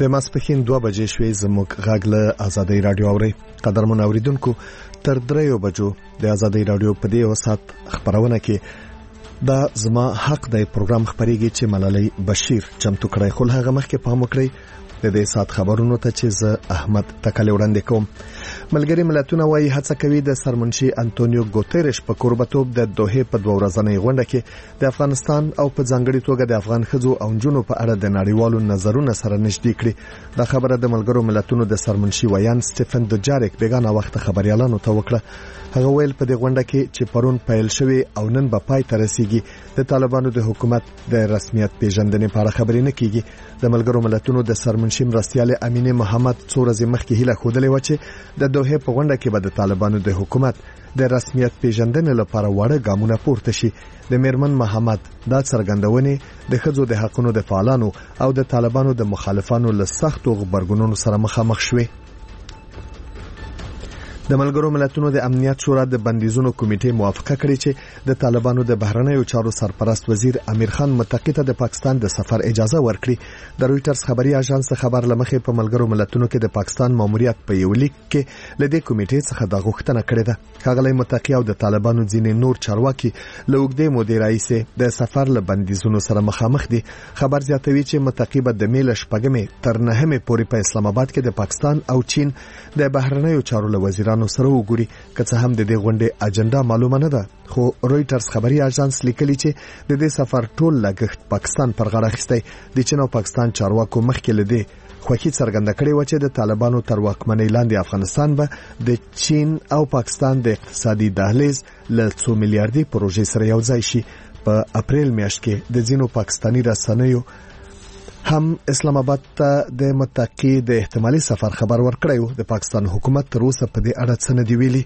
د ماسپښین 2 بجې شوې زموږ غږ له آزادۍ رادیو اوري. قدرمن اوریدونکو تر 3 بجو د آزادۍ رادیو په دې وسات خبرونه کې دا زما حق دی پروګرام خبريږي چې ملالۍ بشیر چمتو کړی. خو هغه مخکې پام وکړئ د دې سات خبرونو ته چې زه احمد تکل وړاندې کوم. ملګری ملتونه وايي هڅه کوي د سرمنشي انټونیو ګوتيريش په قربتوب د دوحه په 2 ورځنۍ غونډه کې د افغانستان او په ځانګړي توګه د افغان خځو او نجونو په اړه د نړیوالو نظرونو سره نږدې کړي. دا خبره د ملګرو ملتونو د سرمنشي ویان سټيفن دوجاریک بیگانه وخت خبريالانو ته وکړه. هغه ویل په دې غونډه کې چې پرون پیل شوی او نن به پای ته رسیږي د طالبانو د حکومت د رسمیت پیژندنې په اړه خبرې نه کیږي. د ملګرو ملتونو د سرمنشي مرستيال امینه محمد څو ورځې مخکې هیله خوده و چې د دوحه په غونډه کې به د طالبانو د حکومت د رسمیت پیژندنې لپاره وړه ګامونه پورته شي. د میرمن محمد دا څرګندونه د خځو د حقوقو د فعالانو او د طالبانو د مخالفانو له سختو غبرګونونو سره مخامخ شوه. د ملګرو ملتونو د امنیت شورا د بندیزونو کمیټې موافقه کړې چې د طالبانو د بهرنیو چارو سرپرست وزیر امیر خان متقی ته د پاکستان د سفر اجازه ورکړي. د رويټرز خبري اژانس خبر لمخې په ملګرو ملتونو کې د پاکستان ماموریت په یو لیک کې لدې کمیټې څخه د غوښتنه کړې ده. ښاغلی متقی او د طالبانو ځینې نور چارواکي له وګړي مدیر رئیس د سفر له بندیزونو سره مخامخ دي. خبر زیاتوي چې متقی به د میل شپږمې تر 9مې پورې په اسلام آباد کې د پاکستان او چین د بهرنیو چارو له وزیرانو سره وګوري. که څه هم د دې غونډې اجنډا معلومه نه ده، خو رويټرز خبري اژانس لیکلي چې د دې سفر ټول لګښت پاکستان پر غاړه اخیستی. د چین او پاکستان چارواکو مخکې لدې خوښي څرګنده کړې و چې د طالبانو تر واکمنۍ لاندې افغانستان به د چین او پاکستان د اقتصادي دهلیز له 2 میلیارډي پروژې سره یو ځای شي. په اپریل میاشت کې د ځینو پاکستاني رسنیو هم اسلام آباد ته د متقی د احتمالي سفر خبر ورکړیو. د پاکستان حکومت تر اوسه په دې اړه څه نه دی ویلي.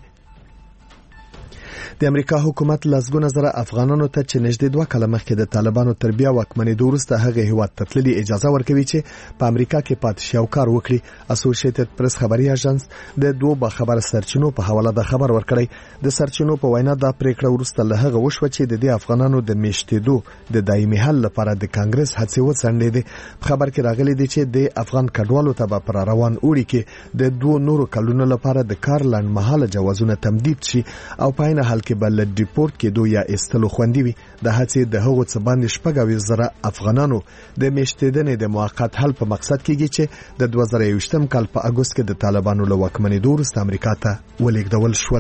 د امریکا حکومت لسګونه زره افغانانو ته چې نږدې 2 کاله مخکې د طالبانو تربیه واکمنۍ وروسته هغه هیواد ته تللي اجازه ورکوي چې په امریکا کې پاتې شي او کار وکړي. اسوسییټډ پریس خبري اژانس د 2 باخبره سرچینو په حواله د خبر ورکړی. د سرچینو په وینا دا پریکړه وروسته له هغه وشوه چې د افغانانو د میشتېدو د دایمي حل لپاره د کانګرس هڅې وڅنډې. خبر کې راغلي دی چې د افغان کډوالو ته په روان اوړي کې د 2 نورو کلونو لپاره د کار لنډمهاله جوازونه تمدید شي او په عین حال کې بل ډیپورت کېدو یا استلو خوندي وي. د هڅې د هغو څه باندې 14,000 افغانانو د میشتېدنې د موقت حل په مقصد کېږي چې د 2021 کال په اگست کې د طالبانو له واکمنۍ وروسته امریکا ته ولېږدول شول.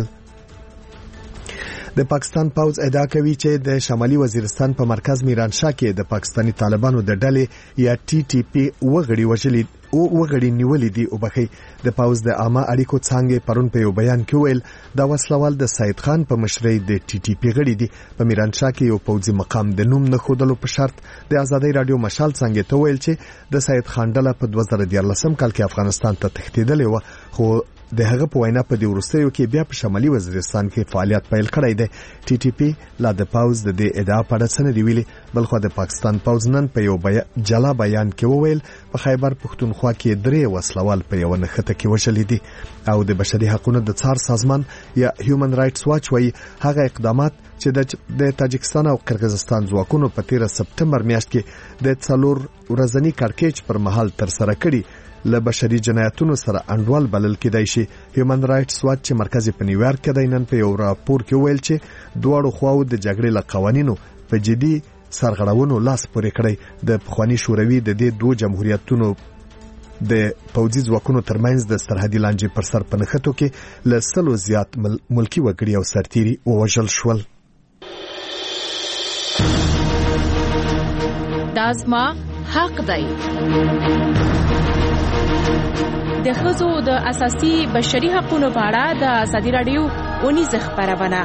د پاکستان پوځ ادعا کوي چې د شمالي وزیرستان په مرکز میرانشاه کې د پاکستاني طالبانو د ډلې یا TTP وغړي نیولې دي. او بخي د پوځ د عامه اړیکو څنګه پرون په یو بیان کې ویل دا وسلوال د سید خان په مشرۍ د TTP غړي دي. په میرانشاه کې یو پوځي مقام د نوم نه خودلو په شرط د آزادۍ رادیو مشال څنګه ته ویل چې د سید خان ډله په 2014 کال کې افغانستان ته تښتېدلې و، خو د هغه په وینا په دې وروستیو کې بیا په شمالي وزیرستان کې فعالیت پیل کړی دی. TTP لا د پوځ د دې ادعا په اړه څه نه دی ویلي، بلخو د پاکستان پوځ نن په یو جلا بیان کې وویل په خیبر پښتونخوا کې 3 وسلوال په یو نښته کې وشلې دي. او د بشري حقوقو د څار سازمان یا هیومن رائټس واچ وايي هغه اقدامات چې د تاجکستان او قرغیزستان ځواکونو په 13 سپتمبر میاشت کې د 4 ورځنی کارکېچ پر مهال تر سره کړي له بشري جنایتونو سره انډول بلل کېدای شي. هیومن رائټس واچ چې مرکز په نیویارک کې دی نن په یو راپور کې ویل چې دواړو خواو د جګړې له قوانینو په جدي سرغړونو لاس پورې کړی. د پخوانی شوروي د دې 2 جمهوریتونو د پوځي ځواکونو ترمنځ د سرحدي لانجې پر سر په نښتو کې له 100 زیات ملکی وګړي او سرتیري ووژل شول. دازما حق دی. د ښځو د اساسي بشري حقوقو په اړه د آزادۍ رادیو اونیز خبرونه.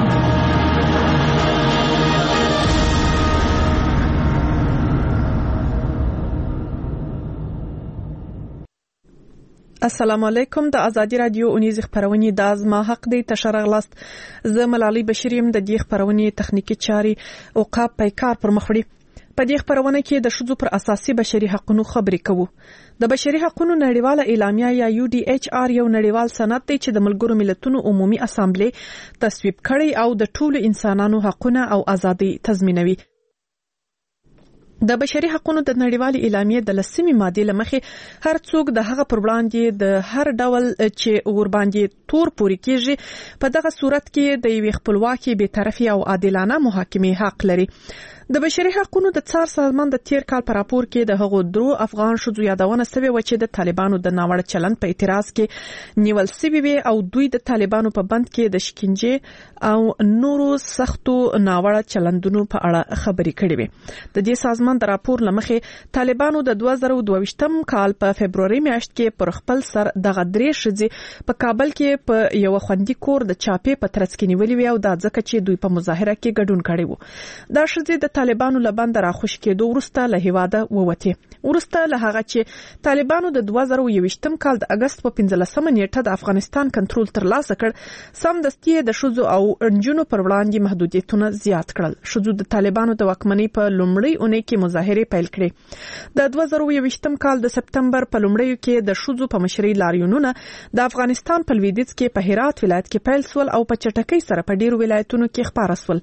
السلام علیکم. د آزادۍ رادیو اونیز خبرونه د ازما حق دی تشرغلاست. زه ملالۍ بشیر يم. د دې خبرونه تخنیکی چاري او قاب پیکار پر مخړي. په دې خبرونه کې د شذو پر اساسي بشري حقوقو خبرې کوو. د بشري حقوقو نړیواله اعلامیه یا UDHR یو نړیوال سند دی چې د ملګرو ملتونو عمومي اسامبلې تصویب کړي او د ټولو انسانانو حقوقونه او ازادي تضمینوي. د بشري حقوقو د نړیوالې اعلامیې د 10مې ماده لمخې هر څوک د هغه پر وړاندې د هر ډول چې ور باندې تور پوري کیږي په دغه صورت کې د یو خپلواکي به طرفي او عادلانه محاکمې حق لري. د بشري حقوقو د څار سازمان د تیر کال پر راپور کې د هغو درو افغان شوزو یادونه سوي و چې د طالبانو د ناوړه چلند په اعتراض کې نیول سوي وي او دوی د طالبانو په بند کې د شکنجه او نورو سختو ناوړه چلندونو په اړه خبرې کړې وي. د دې سازمان د راپور لمخې طالبانو د 2022م کال په فبرवरी میاشت کې پر خپل سر د غدري شذي په کابل کې په یو خوندي کور د چاپې په ترڅ کې نیولې وي او د ځکه چې دوی په مظاهره کې ګډون کړي وو. دا شذي د طالبانو لبند راخوش کېدو ورسته له هیواده ووته. ورسته له هغه چې طالبانو د 2021م کال د اگست په 15مه نیټه د افغانستان کنټرول ترلاسه کړ، سم دستي د شذو او انجونو پر وړاندې محدودیتونه زیات کړل. شذو د طالبانو د واکمنۍ په لومړۍ اونۍ کې مظاهره پیل کړې. د 2021م کال د سپتمبر په لومړیو کې د شذو په مشرۍ لاریونونه د افغانستان په لویدیځ کې په هرات ولایت کې پیل سول او په چټکۍ سره په ډیرو ولایتونو کې خپاره سول.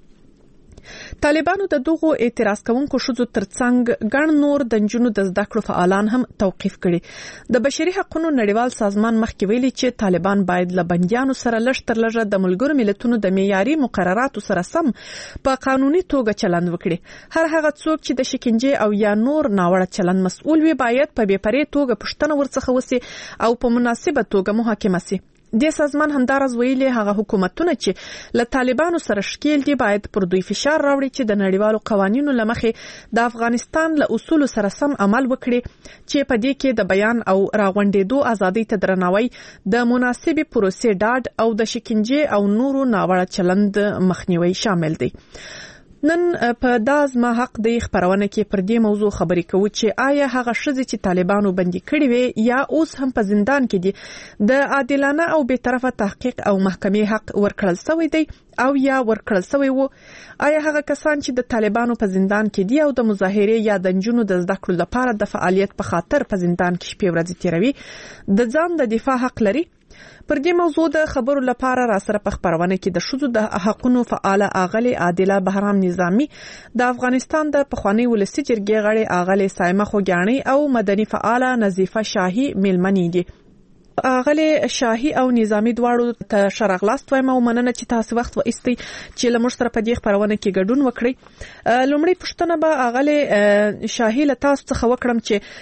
طالبانو د دغو اعتراض کوونکو شذو ترڅنګ ګڼ نور د جنونو د زده کړو فعالان هم توقيف کړي. د بشري حقوقو نړیوال سازمان مخکې ویلي چې طالبان باید له بنديانو سره لږ تر لږه د ملګرو ملتونو د معیاري مقرراتو سره سم په قانوني توګه چلند وکړي. هر هغه څوک چې د شکنجه او یا نور ناوړه چلند مسؤل وي باید په بې پرې توګه پوښتنه ورڅخه وسی او په مناسبه توګه محاکمه شي. د سازمان همدارز ویلي هغه حکومتونه چې له طالبانو سره شکیل دي باید پر دوی فشار راوړي چې د نړیوالو قوانینو لمخې د افغانستان له اصولو سره سم عمل وکړي چې په دې کې د بیان او راغونډېدو ازادۍ ته درناوی، د مناسبې پروسې ډاډ او د شکنجه او نورو ناوړه چلند مخنیوي شامل دي. نن په دازما حق د خبرونه کې پر دې موضوع خبرې کوو چې آیا هغه شذې چې طالبانو بندي کړي وي یا اوس هم په زندان کې دي د عادلانه او به طرفه تحقیق او محکمې حق ورکړل شوی دی او یا ورکړل شوی وو. آیا هغه کسان چې د طالبانو په زندان کې دي او د مظاهره یا د جنونو د زده کړو لپاره د فعالیت په خاطر په زندان کې شپې ورځې تیروي د ځان د دفاع حق لري؟ پر دې موضوع د خبرو لپاره را سره په خبرونه کې د شذو د حقوقو فعال اغلی عادله بهرام نظامی، د افغانستان د پخوانی ولسی جرګې غړي اغلی سایمه خوګانی او مدني فعال نظیفه شاهي ملمنی دي. اغلی شاهي او نظامی دواړو ته شرغلاست وایم او مننه چې تاسو وخت و ایستئ چې لمر سره په دې خبرونه کې ګډون وکړئ. لومړی پوښتنه به اغلی شاهي له تاسو څخه وکړم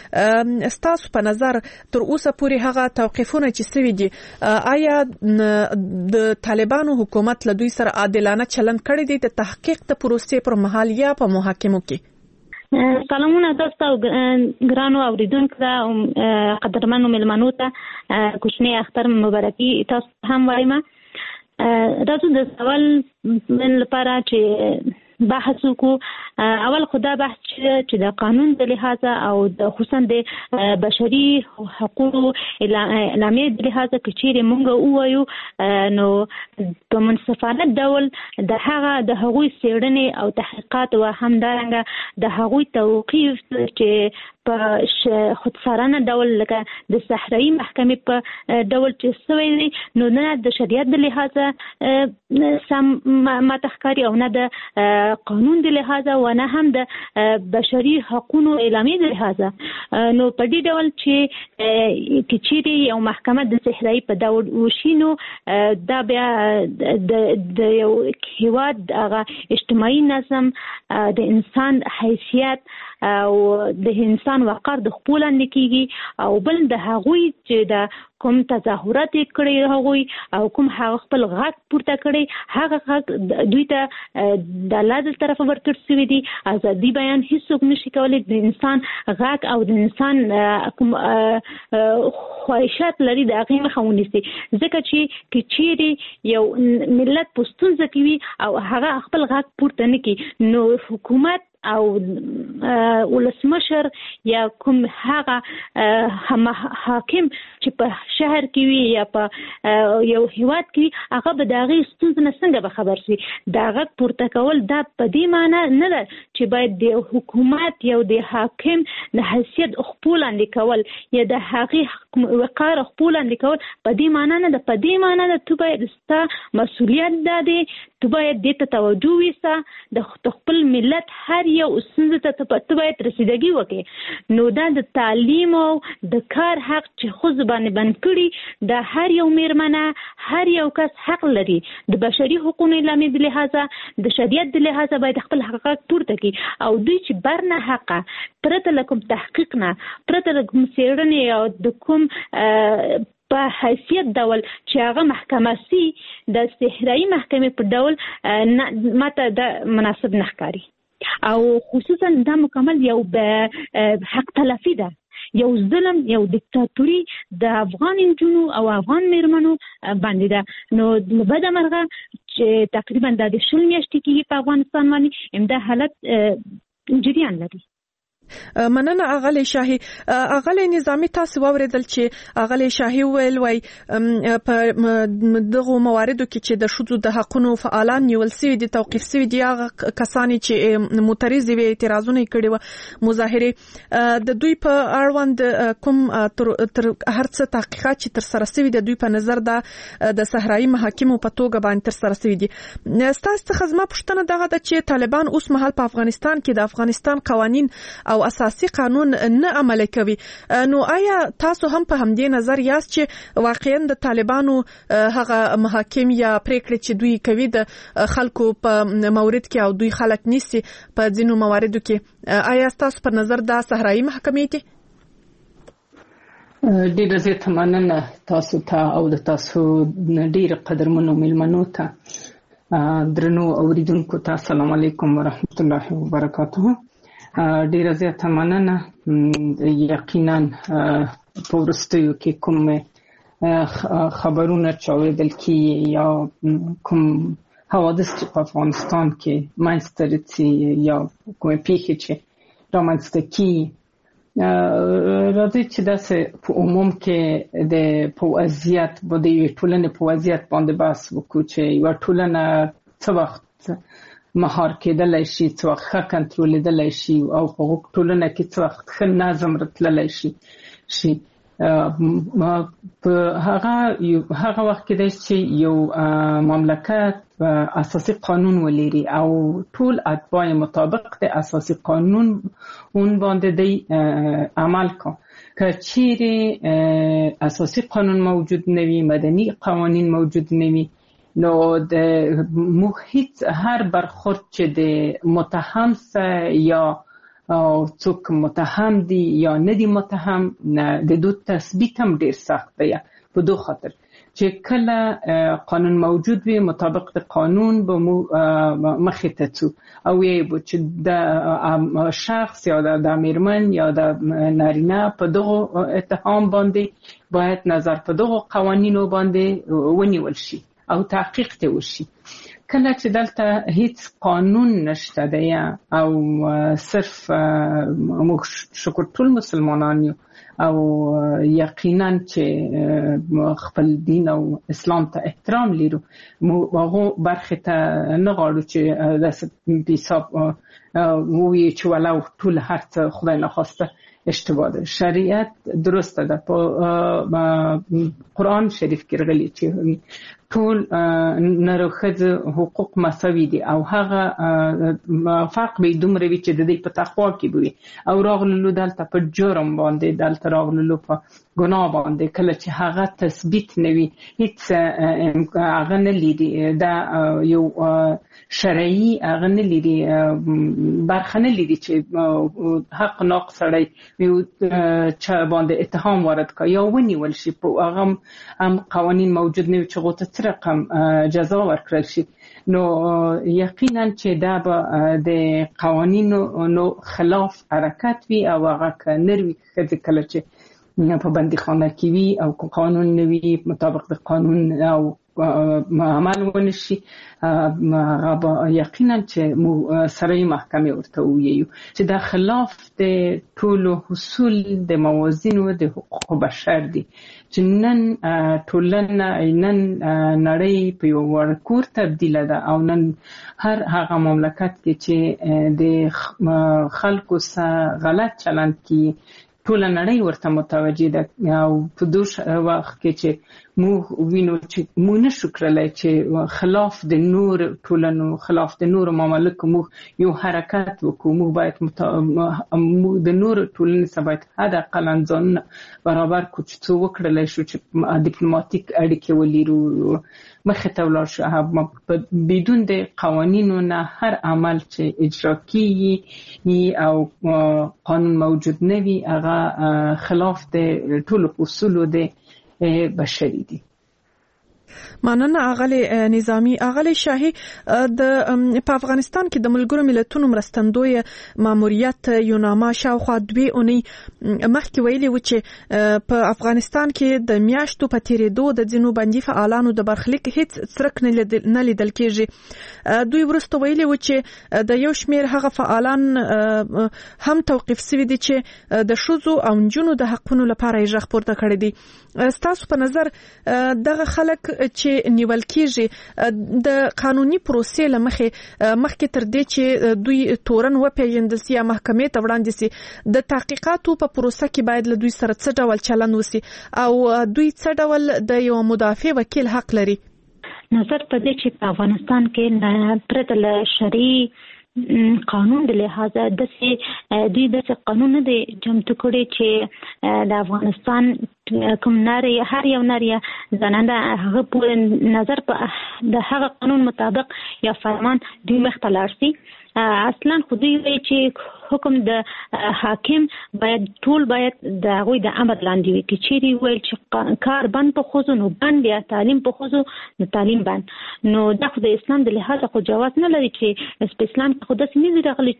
چې تاسو په نظر تر اوسه پورې هغه توقیفونه چې سوي دي آیا د طالبانو حکومت له دوی سره عادلانه چلند کړی دی د تحقیق د پروسې پر مهال یا په محاکمو کې؟ سلامونه تاسو ګرانو اوریدونکو ته قدرمنو ملمنو ته کوچنی اختر مبارکي تاسو هم وایم. تاسو د سوال من لپاره چې بحث وکړو، اول خدا بحث چې د قانون د لحاظه او د خصوصا د بشري حقوقو اعلامیې د لحاظه کې چیرې مونږ ووایو نو په منصفانه ډول د هغوی څېړنې او تحقیقات او همدارنګه د هغوی توقیف چې په خودسرانه ډول لکه د صحرایي محکمې په ډول چې سوی دی نو نه د شریعت د لحاظه سم ماتخکاری او نه د قانون د لحاظه و نه هم د بشري حقوقو اعلامیې د لحاظه نو په دې ډول چې چیرې یو محکمه د صحرایي په ډول وشینو دا بیا د یو هیواد هغه اجتماعي نظم د انسان حیثیت او د انسان وقار د خپل اندکیږي او بل د هغوی چې د کوم تظاهرات کړي هغوی او کوم هغه خپل غږ پورته کړي هغه غږ دوی ته د الله تر طرفه ورکړل شوی دی. ازادي بیان هیڅوک نشي کولی د انسان غږ او د انسان کوم خواهشات لري د هغه مخه ونیسي ځکه چې چیرې یو ملت پښتون ځکوي او هغه خپل غږ پورته نکي نو حکومت او ولسمشر یا کوم هغه حاکم چې په شهر کې وي یا په یو هیواد کې هغه به د هغې ستونزو نه څنګه به خبر شي. د غږ پورته کول دا په دې معنی نه ده چې باید د حکومت یا د حاکم د حیثیت خپل لاندې کول یا د هغې وقار خپل لاندې کول په دې معنی نه ده. په دې معنی ده ته باید ستا مسؤلیت دا دی ته باید دې ته توجه وسه، د خپل ملت هر یو ستونزه ته باید رسیدګي وکړي. نو دا د تعلیم او د کار حق چې ښځو باندې بند کړي، دا هر یو میرمنه هر یو کس حق لري د بشري حقوقو اعلامیې د لحاظه د شریعت د لحاظه باید خپل حقوق پورته کړي. او دوی چې برنه حقه پرته له کوم تحقیق نه، پرته له کوم څېړنې او د کوم په حیثیت ډول چې هغه محکمه سي د صحرایي محکمې په ډول ماته دا مناسب نه ښکاري. او خصوصا دا مکمل یو حق تلفي ده، یو ظلم، یو دیکتاتوري د افغان نجونو او افغان میرمنو باندې ده. نو بده مرغه چې تقریبا د 20 میاشتې کې په افغانستان باندې همدا حالت جریان لري. مننه اغلی شاهي. اغلی نظامی تاسو ووریدل چې اغلی شاهي ویل وای په دغه مواردو کې چې د شذو د حقونو فعالان نیول سوي دي، توقيف سوي دي، هغه کسانی چې معترض وي، اعتراضونه کړي و، مظاهره د دوی په اړوند کوم تر هرڅه تحقیقات چې تر سره سوي دي دوی په نظر د صحرایي محاکمو په توګه باندې تر سره سوي دي. تاسو څخه زما پوښتنه دغه ده چې طالبان اوس مهال په افغانستان کې د افغانستان قوانين او اساسي قانون نه عملي کوي. نو آیا تاسو هم په همدې نظر یاست چې واقعا د طالبانو هغه محاکم یا پریکړې چې دوی کوي د خلکو په مورد کې او دوی خلک نیسي په ځینو مواردو کې، آیا تاسو په نظر دا صحرایي محکمې دي؟ ډېر زیات مننه تاسو ته او د تاسو ډېر قدرمنو ملمنو ته. درنو اوریدونکو ته السلام علیکم ورحمت الله وبرکاته. ډېر زیات مننه. یقینا په وروستیو کې کوم خبرونه چې اوریدل کیږي یا کوم حوادث چې په افغانستان کې منځته راځي یا کومې پیښې چې رامنځته کیږي، راځي چې داسې په عموم کې د په وضعیت باندې ټولنې په وضعیت باندې بحث وکړو چې یو ټولنه څه وخت مهار کېدلای شي، څه وخت ښه کنټرولېدلای شي او په ټولنه کې څه وخت ښه نظم راتللی شي. په هغه وخت کې دی چې یو مملکت اساسي قانون ولري او ټول اتباع مطابق د اساسي قانون اون باندې دی عمل کو. که چیرې اساسي قانون موجود نه وي، مدني قوانین موجود نه وي، نو د محیط هر برخورد چې د متهم یا څوک متهم دي یا نه دي متهم، د دوی تثبیت هم ډیر سخت دی. په دو خاطر چې کله قانون موجود وي مطابق د قانون به مخې ته ځو او یې چې د شخص یا د میرمن یا د نارینه په دغه اتهام باندې باید نظر په دغه قوانینو باندې ونیول شي او تحقیق ته وشي. کله چې دلته هیڅ قانون نشته دی او صرف موږ شکر ټول مسلمانان یو او یقینا چې خپل دین او اسلام ته احترام لرو، هغه برخه ته نه غواړو چې د حساب وی چې ولو ټول هرڅه خدای نه خواسته اشتباه ده. شریعت درسته ده. په قرآن شریف کې راغلي چې ټول نر او ښځو حقوق مساوي دي او هغه فرق به دومره وي چې د دې په تقوا کې وي او راغلو دلته په جرم باندې، دلته راغلو په ګناه باندې، کله چې هغه تثبیت نه وي هیڅ هغه نه لري، دا یو شرعي هغه نه لري، برخه نه لري چې حق ناقص سړی چا باندې اتهام وارد کا یا ونیول شي. په هغه هم قوانین موجود نه وي چې غوته رقم جزا ورکړل شي. نو یقینا چې دا به د قوانینو خلاف حرکت وي او هغه نروي کله چې په بندیخانه کې وي او قانون نه وي مطابق د قانون او عمل ونشي، یقینا چې سره محکمه ورته ویو چې دا خلاف د ټولو اصول د موازینو د حقوق بشر دي چې نن ټولنه نن نړۍ په یو ورکور تبدیله ده او نن هر هغه مملکت کې چې د خلکو سره غلط چلند کی ټول نړۍ ورته متوجه ده او په دوش وخت کې چې موږ وینو چې موږ نشو کړلای چې خلاف د نور ټولنو خلاف د نور ممالکو موږ یو حرکت وکړو. موږ باید د نور ټولنې سره باید حد اقل ځانونه برابر کړو چې څه وکړلای شو چې ډیپلوماټیک اړیکې ولرو، مخې ته ولاړ شو. بدون د قوانینو نه هر عمل چې اجرا کیږي او قانون موجود نه وي هغه خلاف د ټولو اصولو د بشري دي. مننه اغلی نظامی. اغلی شاهي په افغانستان کې د ملګرو ملتونو مرستندوی ماموریت یوناما شاوخوا 2 اونۍ مخکې ویلي و چې په افغانستان کې د میاشتو په تیریدو د ځینو بندي فعالانو د برخلیک هیڅ څرک نه لیدل کېږي. دوی ورسته ویلي و چې د یو شمېر هغه فعالان هم توقیف شوي دي چې د ښځو او نجونو د حقونو لپاره یې غږ پورته کړی دی. ستاسو په نظر دغه خلک چې نیول کېږي د قانوني پروسې مخکې تر دې چې دوی تورن وپیژندل سي یا محکمې ته وړاندې سي د تحقیقاتو په پروسه کې باید له دوی سره څه ډول چلند وسي او دوی څه ډول د یو مدافع وکیل حق لري؟ نظر په دې چې په افغانستان کې پرته له شرعي قانون د لحاظه دوی د قانون نه دی چمتو کړی چې د افغانستان کوم ناري هر یو ناري زنانه هغه په نظر په د هغه قانون مطابق یا فرمان دوی مختلف سي. اصلا خو دوی وایي چې حکم د حاکم باید د غوی د امر لاندې وي چې چیرې ویل چې کار بند په خوځو نو بند یا تعلیم په خوځو نو تعلیم بند. نو دا خو د اسلام د لحاظه خو جواز نه لري چې په اسلام کې خو داسې نه دي راغلي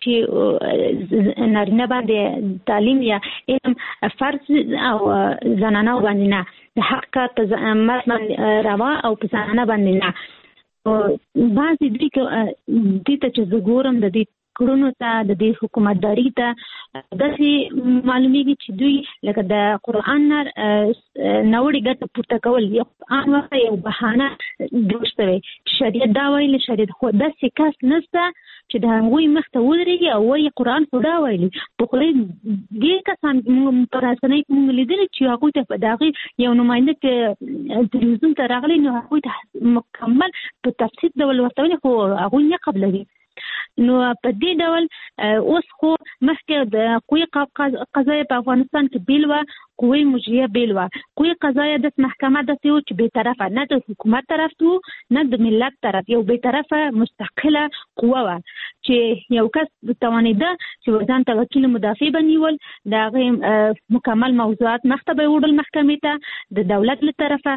چې نارینه باندې تعلیم یا علم فرض او زنانه باندې نه د حق کار ته مرد روا او په زنانه باندې نه. بعضې دوی ته چې زه ګورم د دې کړنو ته د دې حکومتداري ته داسې معلومیږي چې دوی لکه د قرآن نه نوړې ګټه پورته کول یو قرآن ورته یو بهانه جوړ شوی چې شریعت دا ویلي شریعت خو داسې کس نشته چې د هغوی مخ ته ودرېږي او وایي قرآن خو دا ویلي. په خولۍ ډېر کسان په رسنۍ کې موږ لیدلي چې هغوی ته د هغې یو نماینده تلویزیون ته راغلی نو هغوی ته مکمل په تفصیل ډول ورته ویلي خو هغوی نه قبلوي. نو په دې ډول اوس خو مخکې د قوی قضایه په افغانستان کې بیل وه، قوی مجریه بیل وه. قوی قضایه د محکمه داسې و چې بې طرفه نه د حکومت طرف ته نه د ملت طرف، یو بې طرفه مستقله قوه وه چې یو کس توانېده چې ځان ته وکیل مدافع بنیول د هغې مکمل موضوعات مخته به وړل محکمې ته د دولت له طرفه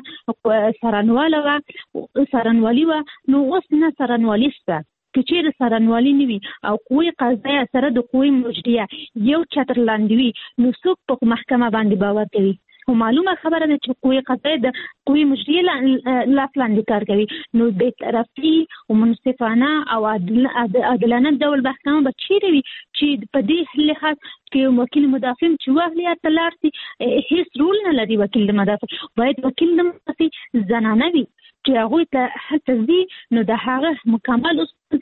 څارنوالي وه. نو اوس نه څارنوالي شته که چیرې څارنوالي نه وي او قوی قضایه سره د قوی مجریه یو چتر لاندې وي نو څوک په محکمه باندې باور کوي؟ خو معلومه خبره ده چې قوی قضایه د قوی مجریه لاس لاندې کار کوي. نو بې طرفي او منصفانه او عادلانه ډول محکمه به چیرې وي چې په دې لحاظ کې وکیل مدافع چې واغلی یا تلار سي هیڅ رول نه لري. وکیل مدافع باید وکیل مدافع زنانه وي چې هغوی ته هلته ځي نو د هغه مکمل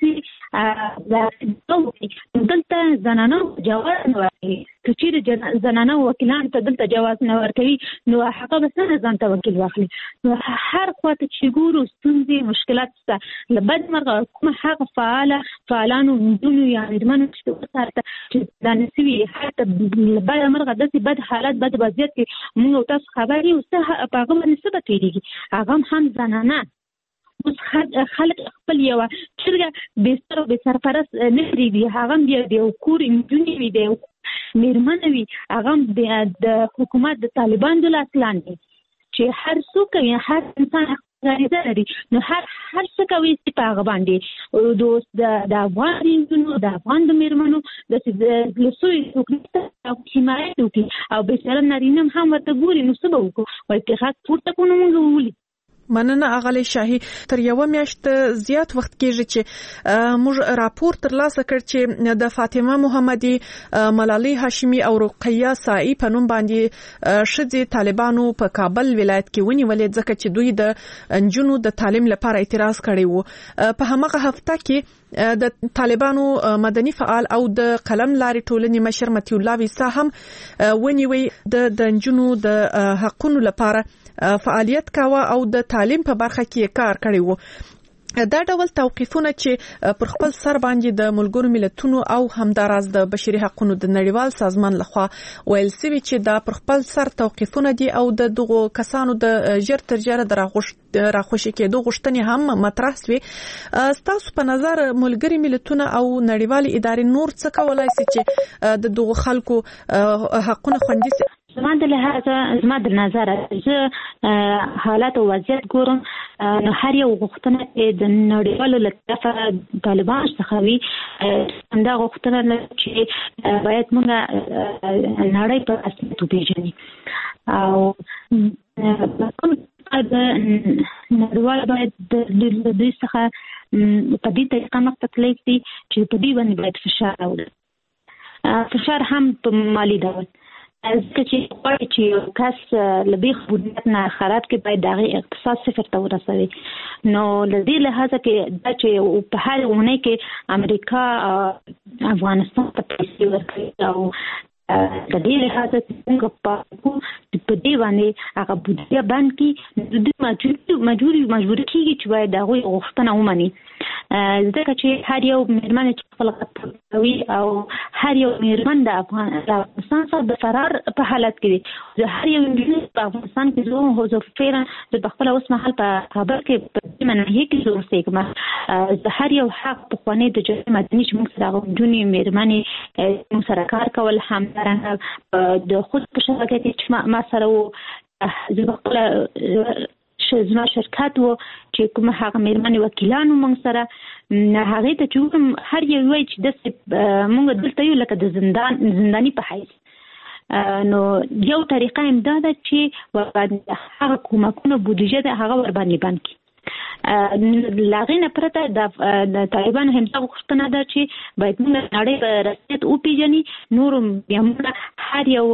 دلته زنانه جواز نه ورکوي. که چیرې زنانه وکیلانو ته دلته جواز نه ورکوي نو هغه به څنګه ځان ته وکیل واخلي؟ نو هر خواته چې ګورو ستونزې مشکلات شته. له بد مرغه کومه هغه فعالانو نجونو یا مېرمنو چې ورته چې دا نسوي هلته له بد مرغه داسې بد حالت بد وضعیت کې موږ او تاسو خبر یو څه په هغه باندې څه به تېرېږي؟ هغه هم زنانه اوس خلک خپل یوه چرګه بې سر او بې سرپرست نه پرېږدي. هغه هم بیا د یو کور نجونې وي د یو مېرمنه وي هغه هم د حکومت د طالبانو د لاس لاندې چې هر څوک کوي هر انسان غریزه لري نو هر څه کوي چې په هغه باندې دوست د افغان نجونو د افغان د مېرمنو داسې له سوی حکومت حمایت وکړي او بېچاره نارینه هم ورته ګوري نو څه به وکړو؟ وایي که غږ پورته کړو نو موږ وولي. مننه اغلی شاهي. تر یو میاشت زیات وخت کېږي چې موږ راپور ترلاسه کړ چې د فاطمه محمدي، ملالۍ هاشمي او رقیه سائی په نوم باندې ښځې طالبانو په کابل ولایت کې ونیولې ځکه چې دوی د نجونو د تعلیم لپاره اعتراض کړی وو. په همغه هفته کې د طالبانو مدني فعال او د قلم لارې ټولنې مشر متي الله ویسا هم ونیوي د نجونو د حقونو لپاره فعالیت کاوه او د تعلیم په برخه کې کار کړی وو. دا ډول توقیفونه چې پر خپل سر باندې د ملګرو ملتونو او همداراز د بشري حقوقو د نړیوال سازمان لخوا ویل سوي چې دا پر خپل سر توقیفونه دي او د دغو کسانو د ژر تر ژره د راخوشي کېدو غوښتنې هم مطرح سوي. ستاسو په نظر ملګري ملتونه او نړیوال ادارې نور څه کولای شي چې د دغو خلکو حقوقونه خوندي شي؟ زما د نظر زه حالات او وضعیت ګورم، نو هر یو غوښتنه د نړیوالو له طرفه طالبان څخه وي دا غوښتنه چې باید موږ نړۍ په رسمیت وپېژني او نړیوال باید د دوی څخه په دې طریقه مخته تللی شي چې په دې باندې باید فشار راوړي، فشار هم په مالي ډول، ځکه چې غواړي چې کس له بیخ بنیاد نه خراب کې باید د هغې اقتصاد صفر ته ورسوي. نو له دې لحاظه کې دا چې په هر اونۍ کې امریکا افغانستان ته پیسې ورکوي او د دې لحاظه چې موږ په دې باندې هغه بودیجه بند کړي، د دوی مجبوري کېږي چې باید د هغوی غوښتنه ومني، ځکه چې هر یو مېرمن چې خپل غږ کوي او هر یو مېرمن د افغانستان څخه د فرار په حالت کې دي. هر یو انجلۍ په افغانستان کې زه فعلا د خپل اوس مهال په کابل کې په دې مناهیه کې زه اوسېږم. د هر یو حق پخواني د جمهوریت مدني چې موږ سره هغه نجونې مېرمنې موږ سره کار کول، همدارنګه د خود په شبکه کې چې ما سره و زه خپله زما شرکت و چې کوم هغه مېرمنې وکیلانو موږ سره هغې ته چې وګورم هر یو وایي چې داسې موږ دلته یو لکه د زنداني په حیث. نو یو طریقه هم دا ده چې هغه کومکونه بودیجه ده هغه ورباندې بند کړي. له هغې نه پرته د طالبانو همدا غوښتنه ده چې باید موږ نړۍ په رسمیت وپېژني، نورو بیا موږ هر یو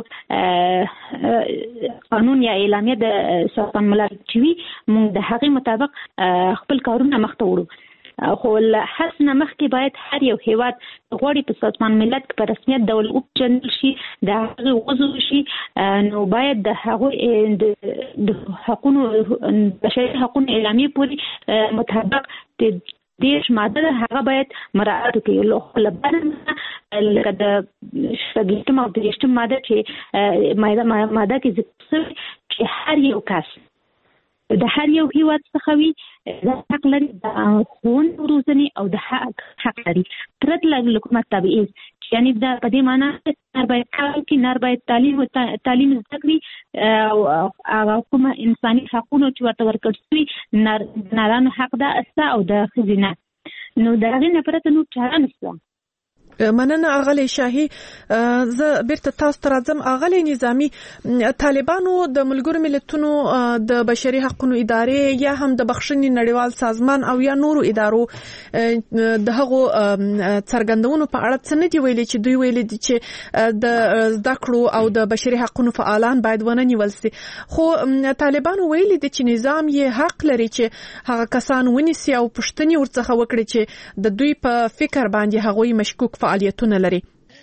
قانون یا اعلامیه د سازمان ملل چې وي موږ د هغې مطابق خپل کارونه مخته وړو. خو له هڅې نه مخکې باید هر یو هیواد غواړي په سازمان ملت کې په رسمیت ډول وپېژندل شي، د هغې عضو شي، نو باید د هغوی د حقونو بشري حقونو اعلامیې پورې مطابق د 10 ماده ده هغه باید مراعات وکړي. له بل لکه د 20 او 30 ماده چې ماده کې ذکر شوی چې هر یو کس د هر یو هیواد څخه وي د حق لري د ښوونې روزنې او د حق لري پرته له کومه تبعیض، یعنی دا په دې معنا نر باید کار وکړي، نر باید تعلیم زده کړي او هغه کومه انساني حقونه چې ورته ورکړل شوي نرانو حق ده استه او د ښځې نه، نو د هغې نه پرته نور چاره نشته. مننه اغلی شاهي. زه بیرته تاسو ته راځم. اغلی نظامی، طالبانو د ملګرو ملتونو د بشري حقوقو ادارې یا هم د بخښنې نړیوال سازمان او یا نورو ادارو د هغو څرګندونو په اړه څه نه دی ویلي چې دوی ویلي دي چې د زده کړو او د بشري حقوقو فعالان باید ونه نیول شي، خو طالبانو ویلي دي چې نظام یې حق لري چې هغه کسان ونیسي او پوښتنې ورڅخه وکړي چې د دوی په فکر باندې هغوی مشکوک فعالیتونه لري.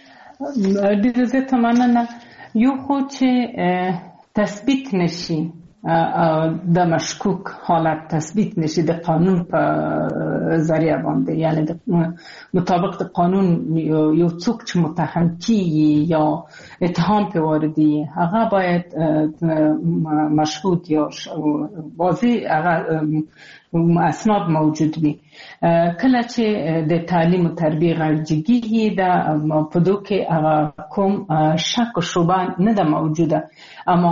ډېر زیاته مننه. یو خو چې تثبیت نشي د مشکوک حالت تثبیت نشي د قانون په ذریعه باندې، یعنی د مطابق د قانون یو څوک چې متهم کیږي یا اتهام په واردی هغه باید مشهود یا واضح هغه اسناد موجود وي. کله چې د تعلیم او تربیه غړجګي دا په دوی کې هغه کوم شک او شبهه نه ده موجوده، اما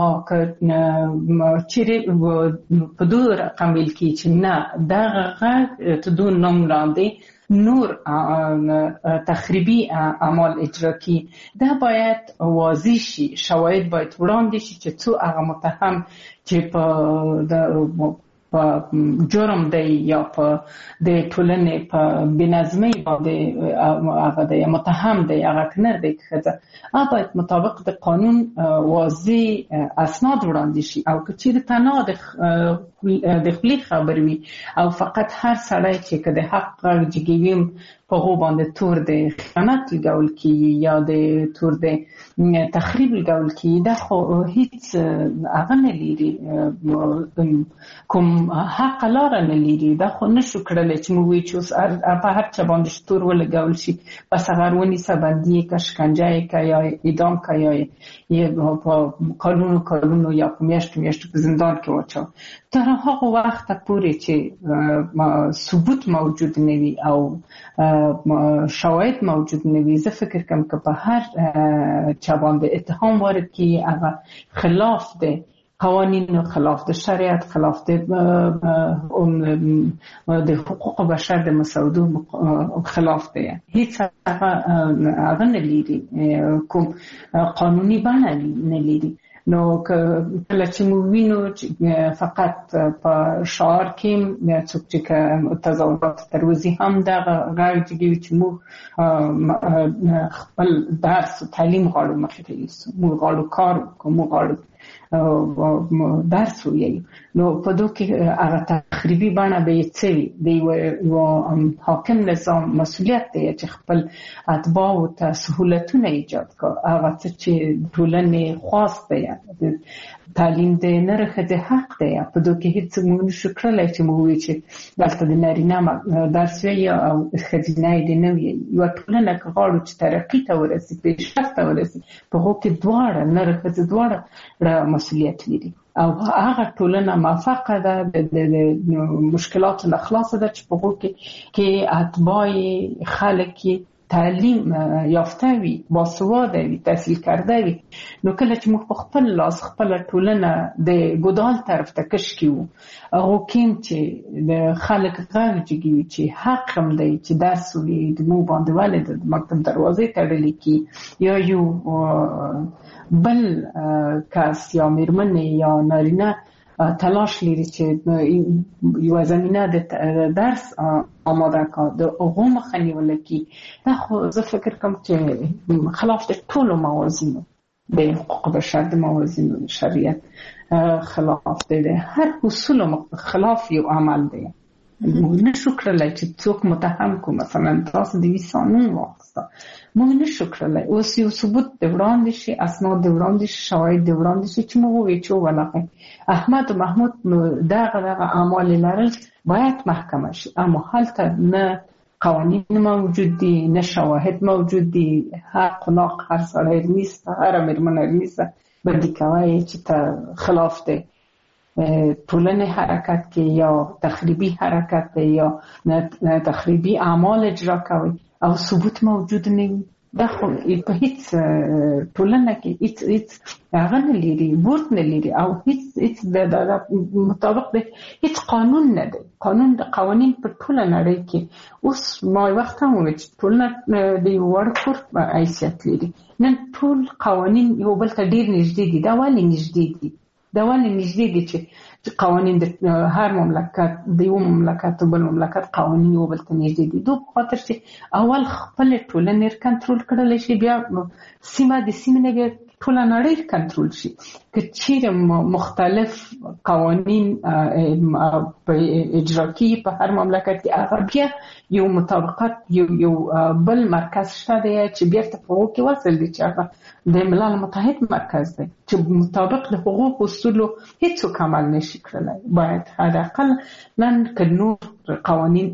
چیرې په دوی رقم ویل کی چې نه دا هغه تدون نوم لاندې نور تخریبی اعمال اجرا کی، دا باید واضح شي، شواهد باید وړاندې شي چې څو هغه متهم چې په په جرم دی یا په د ټولنې په بنظمۍ باندې هغه دی متهم دی هغه کنر دی ښځه باید مطابق د قانون واضح اسناد وړاندې شي او که چیرې تنها د خپلې خبرې وي او فقط هر سړی چې که د حق غږ جګوي په هغو باندې تور د خیانت لګول کېږي یا د تور د تخریب لګول کېږي دا خو هیڅ هغه نه لري کوم حق لاره نه لري دا خو نشو کړلی چې موږ وایو چې په هر چا باندې تور ولګول شي بس هغه ونیسه بندي یې که شکنجه یې که یا اعدام که یا په کلونو یا په میاشتو په زندان کې واچوه تر هغه وخته پورې چې ثبوت موجود نه وي او شواهد موجود نه وي زه فکر کوم که په هر چا باندې اتهام وارد کړي هغه خلاف دی قوانینو خلاف د شریعت خلاف د حقوق بشر د مسودو خلاف دی هیڅ هغه نه لري کوم قانوني بڼه نه لري نو کله چې موږ وینو چې فقط په شعار کې څوک چې تظاهرات ترویزي هم دغه غږ جګوي چې موږ خپل درس او تعلیم غواړو مخې ته یوسو موږ غواړو کار وکړو موږ غواړو درس ووایو نو په دوی کې هغه تخریبي بڼه به یې څه وي د یو حاکم نظام مسؤلیت دی چې خپل اتباعو ته سهولتونه ایجاد کړي هغه څه چې ټولنې خواست دی تعلیم د نر ښځې حق دی په دوی کې هیڅ موږ نشو کړلی چې موږ وایو چې دلته د نارینه درس وایي او ښځینه یې نه وایي یوه ټولنه که غواړو چې ترقي ته ورسي پیشرفت ته ورسي په هغو کې دواړه نر ښځې دواړه مسؤلیت لري او هغه ټولنه موفقه ده د مشکلاتو نه خلاصه ده چې په هغو کې اتباع خلک تعلیم یافته وي باسواده وي تحصیل کرده وي نو کله چې موږ په خپل لاس خپل ټولنه د ګودال طرف ته کش کیو هغه کیم چې د خلک غږ جګوي چې حق هم دی چې درس وي د مو باندې والد د مکتب دروازې تړلې کی یا یو بل کس یا میرمن یا نارینه تلاش لري چې یو زمينه د درس آماده کا د هغو مخه نیول کی دا خو زه فکر کوم چې خلاف د ټولو موازینو د حقوق بشر د موازینو شریعت خلاف دی هر اصول خلاف یو عمل دی موږ نشو کړلی چې څوک متهم کو مثلا تاسو د ویسانو واخسته موږ نشو کړلی اوس یو ثبوت د وړاندې شي اسناد د وړاندې شي شواهد د وړاندې شي چې موږ ووایو چې ولغه احمد و محمود دغه اعمال لرل باید محکمه شي اما هلته نه قوانین موجود دي نه شواهد موجود دي حق و ناق هر سړی نیست هر میرمن نیست بدي کوي چې ته خلاف دی ټولنې حرکت کې یا تخریبي حرکت دی یا تخریبي اعمال اجرا کوي او ثبوت موجود نه وي دا خو په هیڅ ټولنه کې هیڅ هغه نه لري ورت نه لري او هیڅ د مطابق د هیڅ قانون نه دی قانون د قوانین په ټوله نړۍ کې اوس ما وخت هم وویل چې ټولنه د یو وړ کور حیثیت لري نن ټول قوانین یو بل ته ډېر نږدې دي دا ولې نږدې دي دا ولې نږدې دي چې قوانین د هر مملکت د یو مملکت او بل مملکت قوانین یو بل ته نږدې دي دوی په خاطر چې اول خپل ټولنې کنټرول کړلی شي بیا سیمه د سیمې نه بیا ټوله نړۍ کنټرول شي که چیرې مختلف قوانین په اجرا کیږي په هر مملکت کې هغه بیا یو مطابقت یو بل مرکز شته دی چې بیرته په هغو کې وصل دي چې هغه د ملل متحد مرکز دی چې مطابق د حقوق اصولو هیڅوک عمل نشي کړلی باید حداقل نن که نور قوانین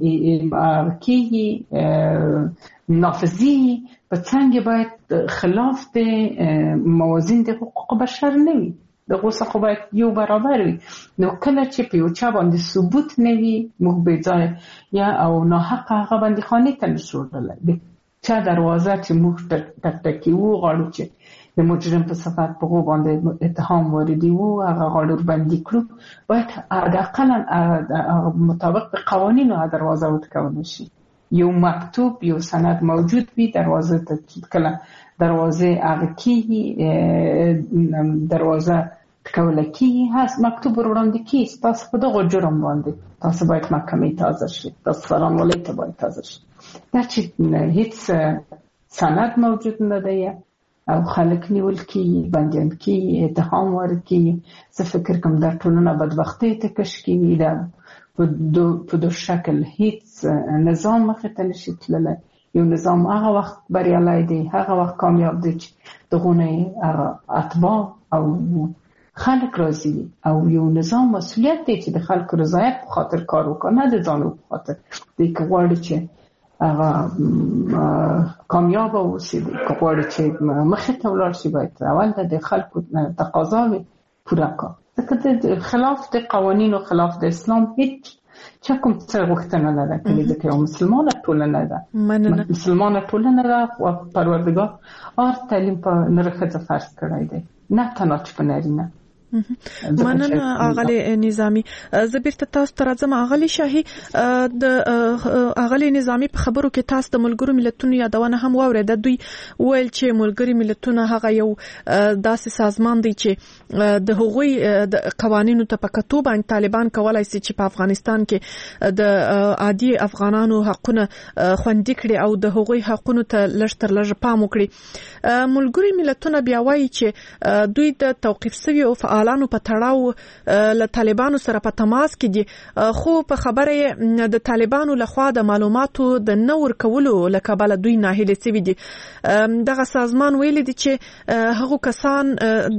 کیږي نافذي په څنګه باید خلاف د موازین د حقوق بشر نه وي د غوسه باید یو برابر وي نو کله چې په یو چا باندې ثبوت نه وي موږ به ځای یا او ناحق هغه باندې خانې ته نشو وړلی د چا دروازه چې موږ ټکټکي وغواړو چې د مجرم په صفت په هغو باندې اتهام واردي وو هغه غاړور بندي کړو باید حداقل مطابق د قوانینو دروازه وټکول شي یو مکتوب یو سند موجود وي دروازه ته کله دروازه هغه کیږي دروازه کولای کی هست مکتوب وړاندې کی تاسو په دغه جرم باندې تاسو باید محکمې ته حاضر شئ، تاسو سرانولۍ ته باید حاضر شئ. دا چې هیڅ سند موجود نه دی او خلک نیول کی، بندیان کی، اتهام ورکی. زه فکر کوم دا ټولنه بدبختی ته کش کی دا په دو شکل هیڅ نظام مخې ته نشي تللی. یو نظام هغه وخت بریالی دی، هغه وخت کامیاب دی چې دغونه اتباع او خلک راضي دي، او یو نظام مسؤلیت دی چې د خلکو رضایت په خاطر کار وکړي، نه د ځانو په خاطر. دی که غواړي چې هغه کامیاب اوسي، که غواړي چې مخې ته ولاړ شي، باید اول د خلکو تقاضاوې پوره کړي. ځکه د خلاف د قوانینو، خلاف د اسلام هیڅ چا کوم څه غوښتنه نه ده کړې. ځکه یو مسلمانه ټولنه ده، مسلمانه ټولنه ده او پروردګار تعلیم په نر ښځه فرض کړی دی، نه تنها چې په نارینه. مننه اغلی نظامی. زه بیرته تاسو ته راځم. اغلی شاهي، د اغلی نظامی په خبرو کې تاسو د ملګرو ملتونو یادونه هم واورېده. دوی ویل چې ملګري ملتونه هغه یو داسې سازمان دی چې د هغوی د قوانینو ته په کتو باندې طالبان کولای شي چې په افغانستان کې د عادي افغانانو حقونه خوندي کړي او د هغوی حقونو ته لږ تر لږه پام وکړي. ملګري ملتونه بیا وایي چې دوی د توقیف شوي او فعالانو په تړاو له طالبانو سره په تماس کې دي، خو په خبره د طالبانو لخوا د معلوماتو د نور کولو لکبل دوی ناهیله سوي دي. دغه سازمان ویل دي چې هغه کسان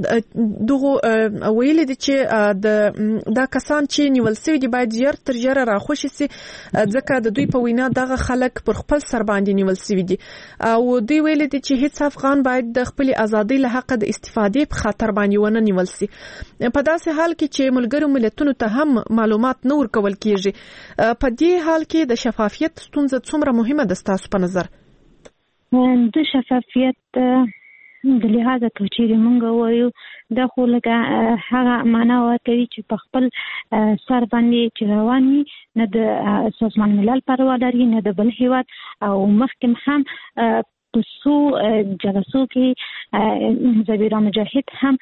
دغه ویل دي چې دا کسان چې نیول سوي دي باید زیات تر ژره راخوشي سي، ځکه د دوی په وینا دغه خلک پر خپل سر باندې نیول سوي دي او دوی ویل دي چې هیڅ افغان باید د خپل ازادۍ له حق د استفادې په خاطر باندې ونه نیول سي. په داسې حال کې چې ملګرو ملتونو ته هم معلومات نور کول کیږي، په دې حال کې د شفافیت ستونزه څومره مهمه ده ستاسو په نظر؟ د شفافیت د لحاظه کچېرې مونږ وایو دا خو لکه هغه معنا ورکوي چې په خپل سر باندې چې روان وي، نه د سازمان ملل پروا لري نه د بل هیواد. او مخکې هم په څو جلسو کې زبیره مجاهد هم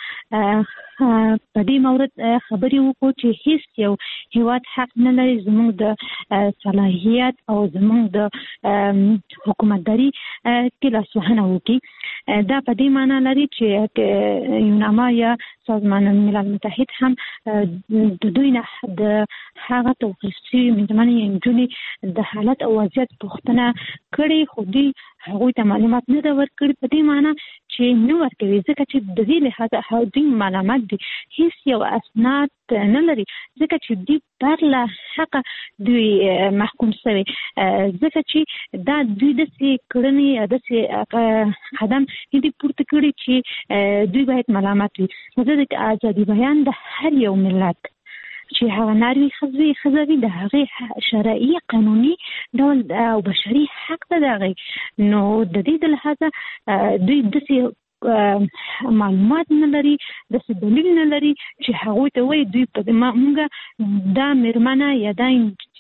په دې مورد خبرې وکړو چې هیڅ یو هیواد حق نه لري زموږ د صلاحیت او زموږ د حکومتداري کې لاسوهنه وکړي. دا په دې معنی لري چې یوناما یا سازمان ملل متحد هم د دوی نه د هغه توقیف شوي مېرمنې نجونې د حالت او وضعیت پوښتنه کړې، خو دوی هغوی ته معلومات نه ده ورکړي. په دې معنی چې نه ورکوي، ځکه چې د دې لحاظه دوی معلومات دي هیڅ یو اسناد نه لري، ځکه چې دوی پر له حقه دوی محکوم شوي، ځکه چې دا دوی داسې کړنې داسې قدم دې پورته کړي چې دوی باید ملامت وي. زه د ازادي بیان د هر یو ملت چې هغه ناروي خزوي د هغه شرعي قانوني ډول او بشري حق ده دغه. نو د دې د لحاظه دوی داسې معلومات نه لري، داسې دلیل نه لري چې هغوی ته وایي دوی په مونږ دا مېرمنه یا دا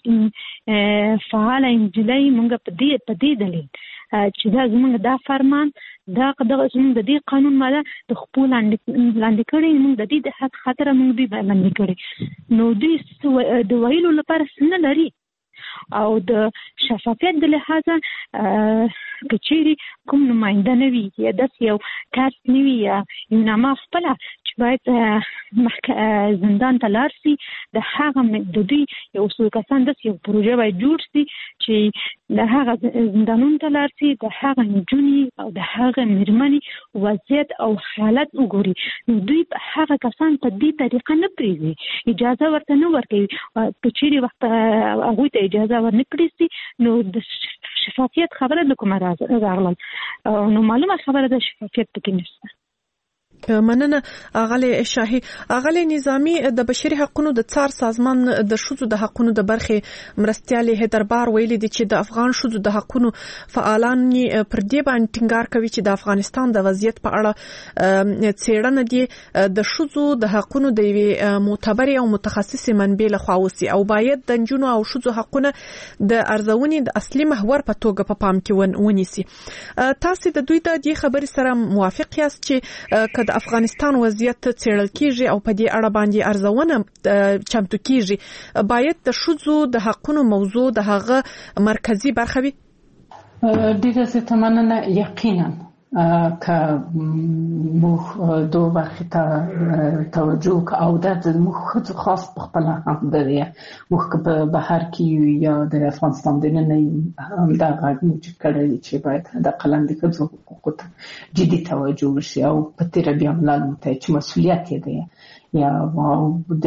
فعاله نجلۍ مونږ په دې دلیل چې دا زمونږ دا فرمان دا زمونږ د دې قانون ماده د خپل لاندې کړي، مونږ د دې د حق خاطر مونږ دوی باندې کړي. نو دوی د ویلو لپاره څه نه لري. او د شفافیت د لحاظه کچېري کوم نماینده نه وي یا داسې یو کس نه وي یا یوناما خپله چې باید زندان ته لاړ شي، د هغه د دوی یو څو کسان داسې یو پروژه باید جوړ شي چې د هغه زندانونو ته لاړ شي، د هغه نجونې او د هغه مېرمنې وضعیت او حالت وګوري. نو دوی هغه کسان په دې طریقه نه پرېږدي، اجازه ورته نه ورکوي. کچېري وخت هغوی ته اجازه ورنه کړي سي نو د شفافیت خبره د کومه راغلل، نو معلومه خبره د شفافیت پکې نشته. مننه اغلی شاهي. اغلی نظامی، د بشري حقوقو د څار سازمان د شذو د حقوقو د برخې مرستيالي هدربار ویلي دي چې د افغان شذو د حقوقو فعالان پر دې باندې ټینګار کوي چې د افغانستان د وضعیت په اړه څېړنه دي د شذو د حقوقو د معتبر او متخصص منبع له خوا وسی او باید د جنونو او شذو حقوقو د ارزونې د اصلي محور په توګه په پام کې ونیسي. تاسو د دوی د دې خبرې سره موافق یاست چې د افغانستان وضعیت څېړل کیږي او په دې اړه باندې ارزونه چمتو کیږي باید د ښځو د حقوقو موضوع د هغه مرکزی برخه وي. ډیره زیاته مننه. یقینا که موږ دوه برخې ته توجه او د موږ خاص په خپل هم دی موږ په بهر کې یا د افغانستان د نن دا غږ چې کړی چې باید د قلم د ښځو حقوقو ته جدي توجه وشي او په تیر بیا ملل متحد چې مسؤلیت دی یا د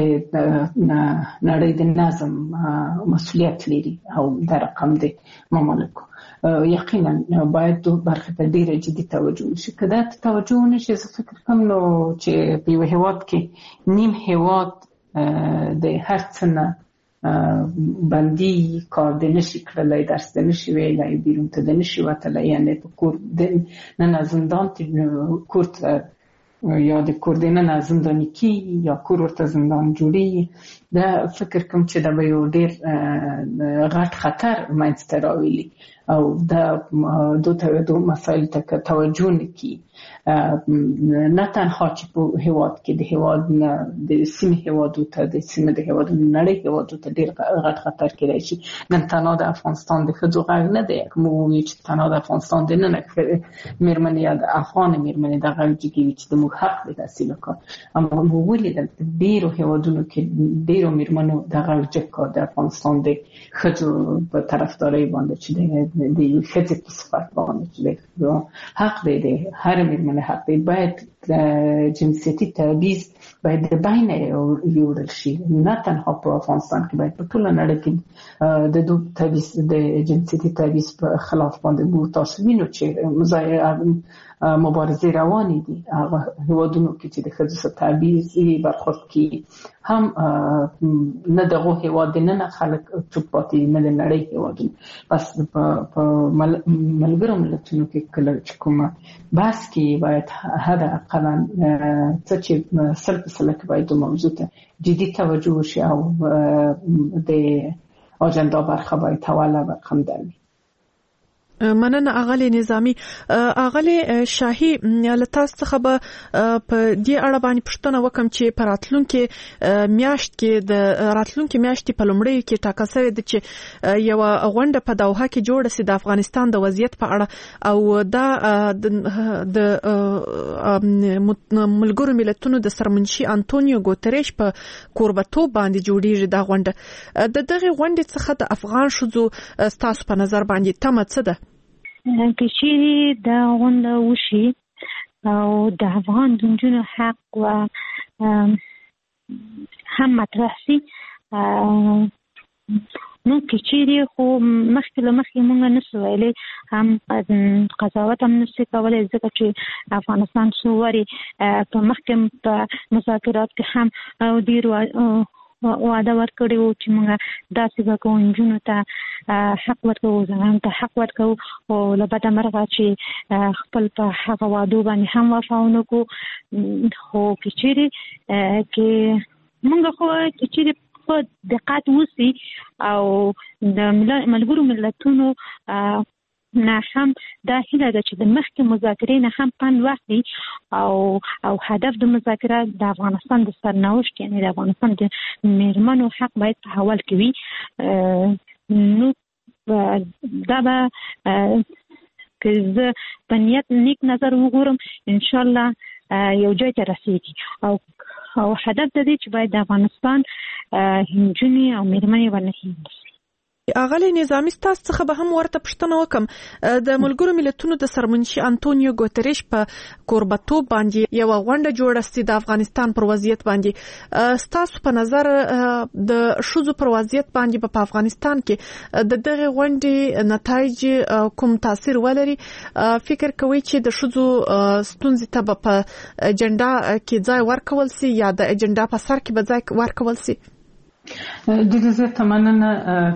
نړۍ د نظم مسؤلیت لري او د رقم د مملکو یقینا باید دو برخه ته ډیره جدي توجه وشي. که دا توجه ونشي زه فکر کوم نو چې په یو هیواد کې نیم هیواد د هر څه نه بندي کار د نشي کړلای درس د نشي ویلای بیرون ته د نشي وتلای یعنی په کور د نه زندان ته کور یا د کور د نه زنداني کی یا کور ورته زندان جوړي دا فکر کوم چې دا به یو ډیر غټ خطر منځته راولي او دا دوه مسایل ته توجه نکړي نه تنها چې په هیواد کې د هیواد د سیمې هیوادو ته د سیمې د هیوادو نړۍ هیوادو ته ډیر غټ خطر کېدای شي. نن تنها د افغانستان د ښځو غږ نه دی کوم چې تنها د افغانستان د نن مېرمنې یا د افغان مېرمنې د غږ جګوي چې د موږ حق دی تحصیل وکړو اما موږ ولیدل ډیرو هیوادونو کې ډیرو مېرمنو د غږ جګ د افغانستان د ښځو په طرفداري باندې چې د ښځې په صفت باندې چې حق دی هر مېرمنې حق دی باید جنسیتي تبعیض باید د بینه یوړل شي نه تنها په افغانستان کې باید په ټوله نړۍ کې د تبعیض د جنسیتي تبعیض په خلاف باندې مو تاسو وینئ چې مبارزې روانې دي هغه هیوادونو کې چې د ښځو سره تبعیض برخورد کوي هم نه دغه هیواد نه خلک چوپ پاتې نه د نړۍ هیوادونه بس په ملګرو ملتونو کې کله چې کومه بس کې باید هدا اقلا څه چې سلسله کې باید موضوع ته جدي توجه وشي او د اجنډا برخه باید حواله برخمدل. مننه اغلی نظامی. اغلی شاهی لتاس څخه به په دې اړه باندې پوښتنه وکم چې په راتلونکي میاشت کې د راتلونکي میاشتې په لومړۍ کې ټاکل شوی د چې یو غونډه په دوحه کې جوړه سي د افغانستان د وضعیت په اړه او دا د ملګرو ملتونو د سرمنشي انټونیو ګوتریش په کوربتوب باندې جوړیږي دا غونډه. د دغه غونډې څخه د افغان شذو ستاسو په نظر باندې تمه څه ده؟ که چیرې دا غونډه وشي او د افغان د نجونو حق و هم مطرح شي نو که چیرې خو مخکې له مخکې مونږ نشو ویلی هم قضاوت هم نشي کولی ځکه چې افغانستان څو وارې په مخکې په مذاکرات کې هم ډېر وعده ورکړی و چې موږ داسې به کوو نجونو ته حق ورکوو زنانو ته حق ورکوو او له بده مرغه چې خپل په هغه وعدو باندې هم وفا ونه کړو خو که چیرې کې موږ خو که چیرې په دقت وسي او د ملګرو ملتونو نه هم دا هیله ده چې د مخکې مذاکرې نه هم پند واخلي او هدف د مذاکره د افغانستان د سرنوشت یعنی د افغانستان د میرمنو حق باید په حوال کې وي نو دا به که زه په نیت نیک نظر وګورم انشاءالله یو ځای ته رسیږي او هدف د دې چې باید د افغانستان نجونې او میرمنې ورنه اغلی نظامی ستاسو څخه به هم ورته پوښتنه وکم د ملګرو ملتونو د سرمنشي انټونیو ګوتریش په کوربتوب باندې یو غونډه جوړه سي د افغانستان پر وضعیت باندې ستاسو په نظر د شذو پر وضعیت باندې په افغانستان کې د دغه غونډې نتایج کوم تاثیر ولري فکر کوي چې د شذو ستونزې ته په اجنډا کې ځای ورکول سي یا د اجنډا په سر کې به ځای ورکول سي؟ د دې تمننه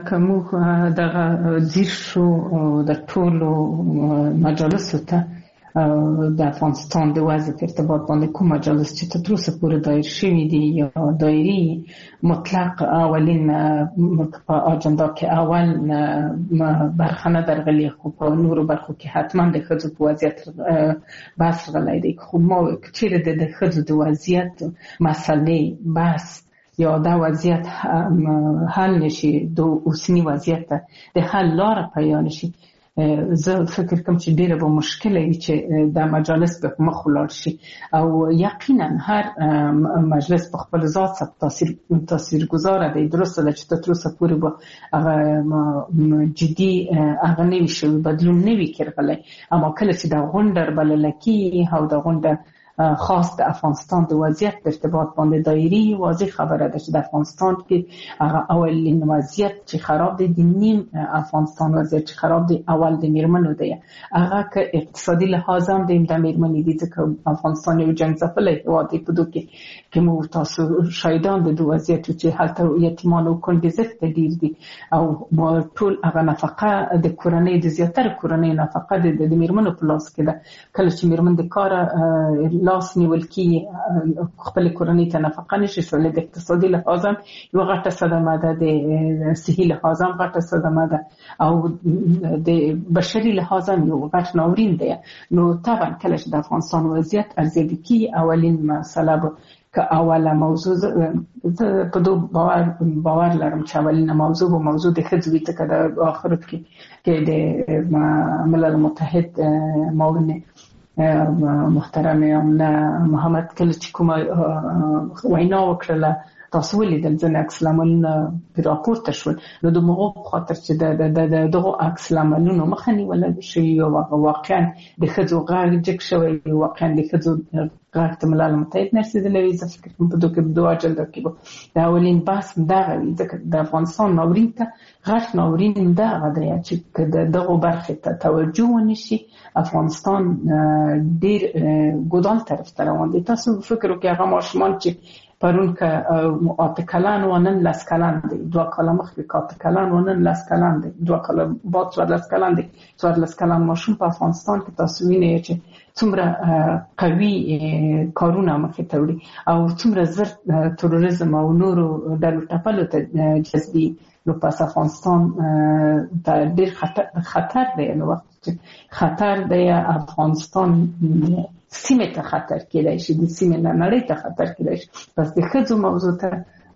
کومه دغه زیر شو د ټولو مجالسو ته د افغانستان د وضع په ارتباط باندې کوم مجالس چې تر اوسه پورې دایر شوي دي یا دایري مطلق اولین په اجندا کې اول برخه نه درغلي، خو په نورو برخو کې حتما د ښځو په وضعیت بحث غلی دی. خو ما چیرې د ښځو د وضعیت مسلې بحث یا دا وضعیت حل نشي، د اوسني وضعیت د حل لاره پیدا نشي، زه فکر کوم چې ډیره به مشکله وي چې د مجالس په مخ ولاړ شي. او یقینا هر مجلس په خپل ذات سره تاثیرګذاره دی. درسته ده چې تر اوسه پورې به هغه جدي هغه نه وي شوی، بدلون نه وي کېدلی، اما کله چې دا غونډه بلله کېږي او دا غونډه خاص د افغانستان د وضعیت په ارتباط باندې دایري، واضح خبره ده چې د افغانستان کې هغه اولین وضعیت چې خراب دی، د نیم افغانستان وضعیت چې خراب دی اول د میرمنو دی. هغه که اقتصادي لحاظ هم د میرمنې دي، ځکه افغانستان یو جنګ ځپلی هېواد دی، په دو کې مو تاسو شاهدان د وضعیت چې هلته یتیمان او کونډې زښته ډېر دي، او ټول هغه نفقه د کورنۍ د زیاتره کورنۍ نفقه د میرمنو په لاس کې ده. کله چې میرمن د کاره لاس نیول کی خپل کورنۍ ته نفقه نشي سولې، د اقتصادي لحاظ هم یو غټه صدمه ده، د صحي لحاظ هم غټه صدمه ده، او د بشري لحاظ هم یو غټ ناورین دی. نو طبعا کله چې د افغانستان وضعیت ارزیابي کی اولین مسله به که اوله موضوع په دو باور لرم چې اولین موضوع د ښځو وي، ځکه د آخرت کې د ملل متحد معاون محترم امنه محمد کله چې کومه وینا وکړله تاسو ولیدل ځینې عکس العملونه پرې راپورته شول، نو د هغو په خاطر چې د دغو عکس العملونو مخه نیوله شوې، او واقعا د ښځو غږ جګ شوی، واقعا د ښځو غږ ته ملل متحد نه رسېدلی وي. زه فکر کوم په دوه اجندا کې به د اولین بحث دغه وي، ځکه د افغانستان ناورین ته غټ ناورین دغه دی چې که د دغو برخې ته توجه ونه شي، افغانستان ډېر ګودال طرف ته روان دی. تاسو فکر وکړئ هغه ماشومان چې پرون که 8 کلن و نن 10 کلن دی، 2 کاله مخکې 8 کلن و نن 10 کلن دی، 2 کاله بعد 14 کلن دی. 14 کلن ماشوم په افغانستان کې تاسو وینئ چې څومره قوي کارونه مخې ته وړي، او څومره زر تروریزم او نورو ډلو ټپلو ته جذبي. نو پس افغانستان ته ډېر خطر دی، نو وخت چې خطر دی افغانستان سیمه ته خطر کېدای شي، د سیمه نه نړۍ ته خطر کېدای شي. پس د ښځو موضوع ته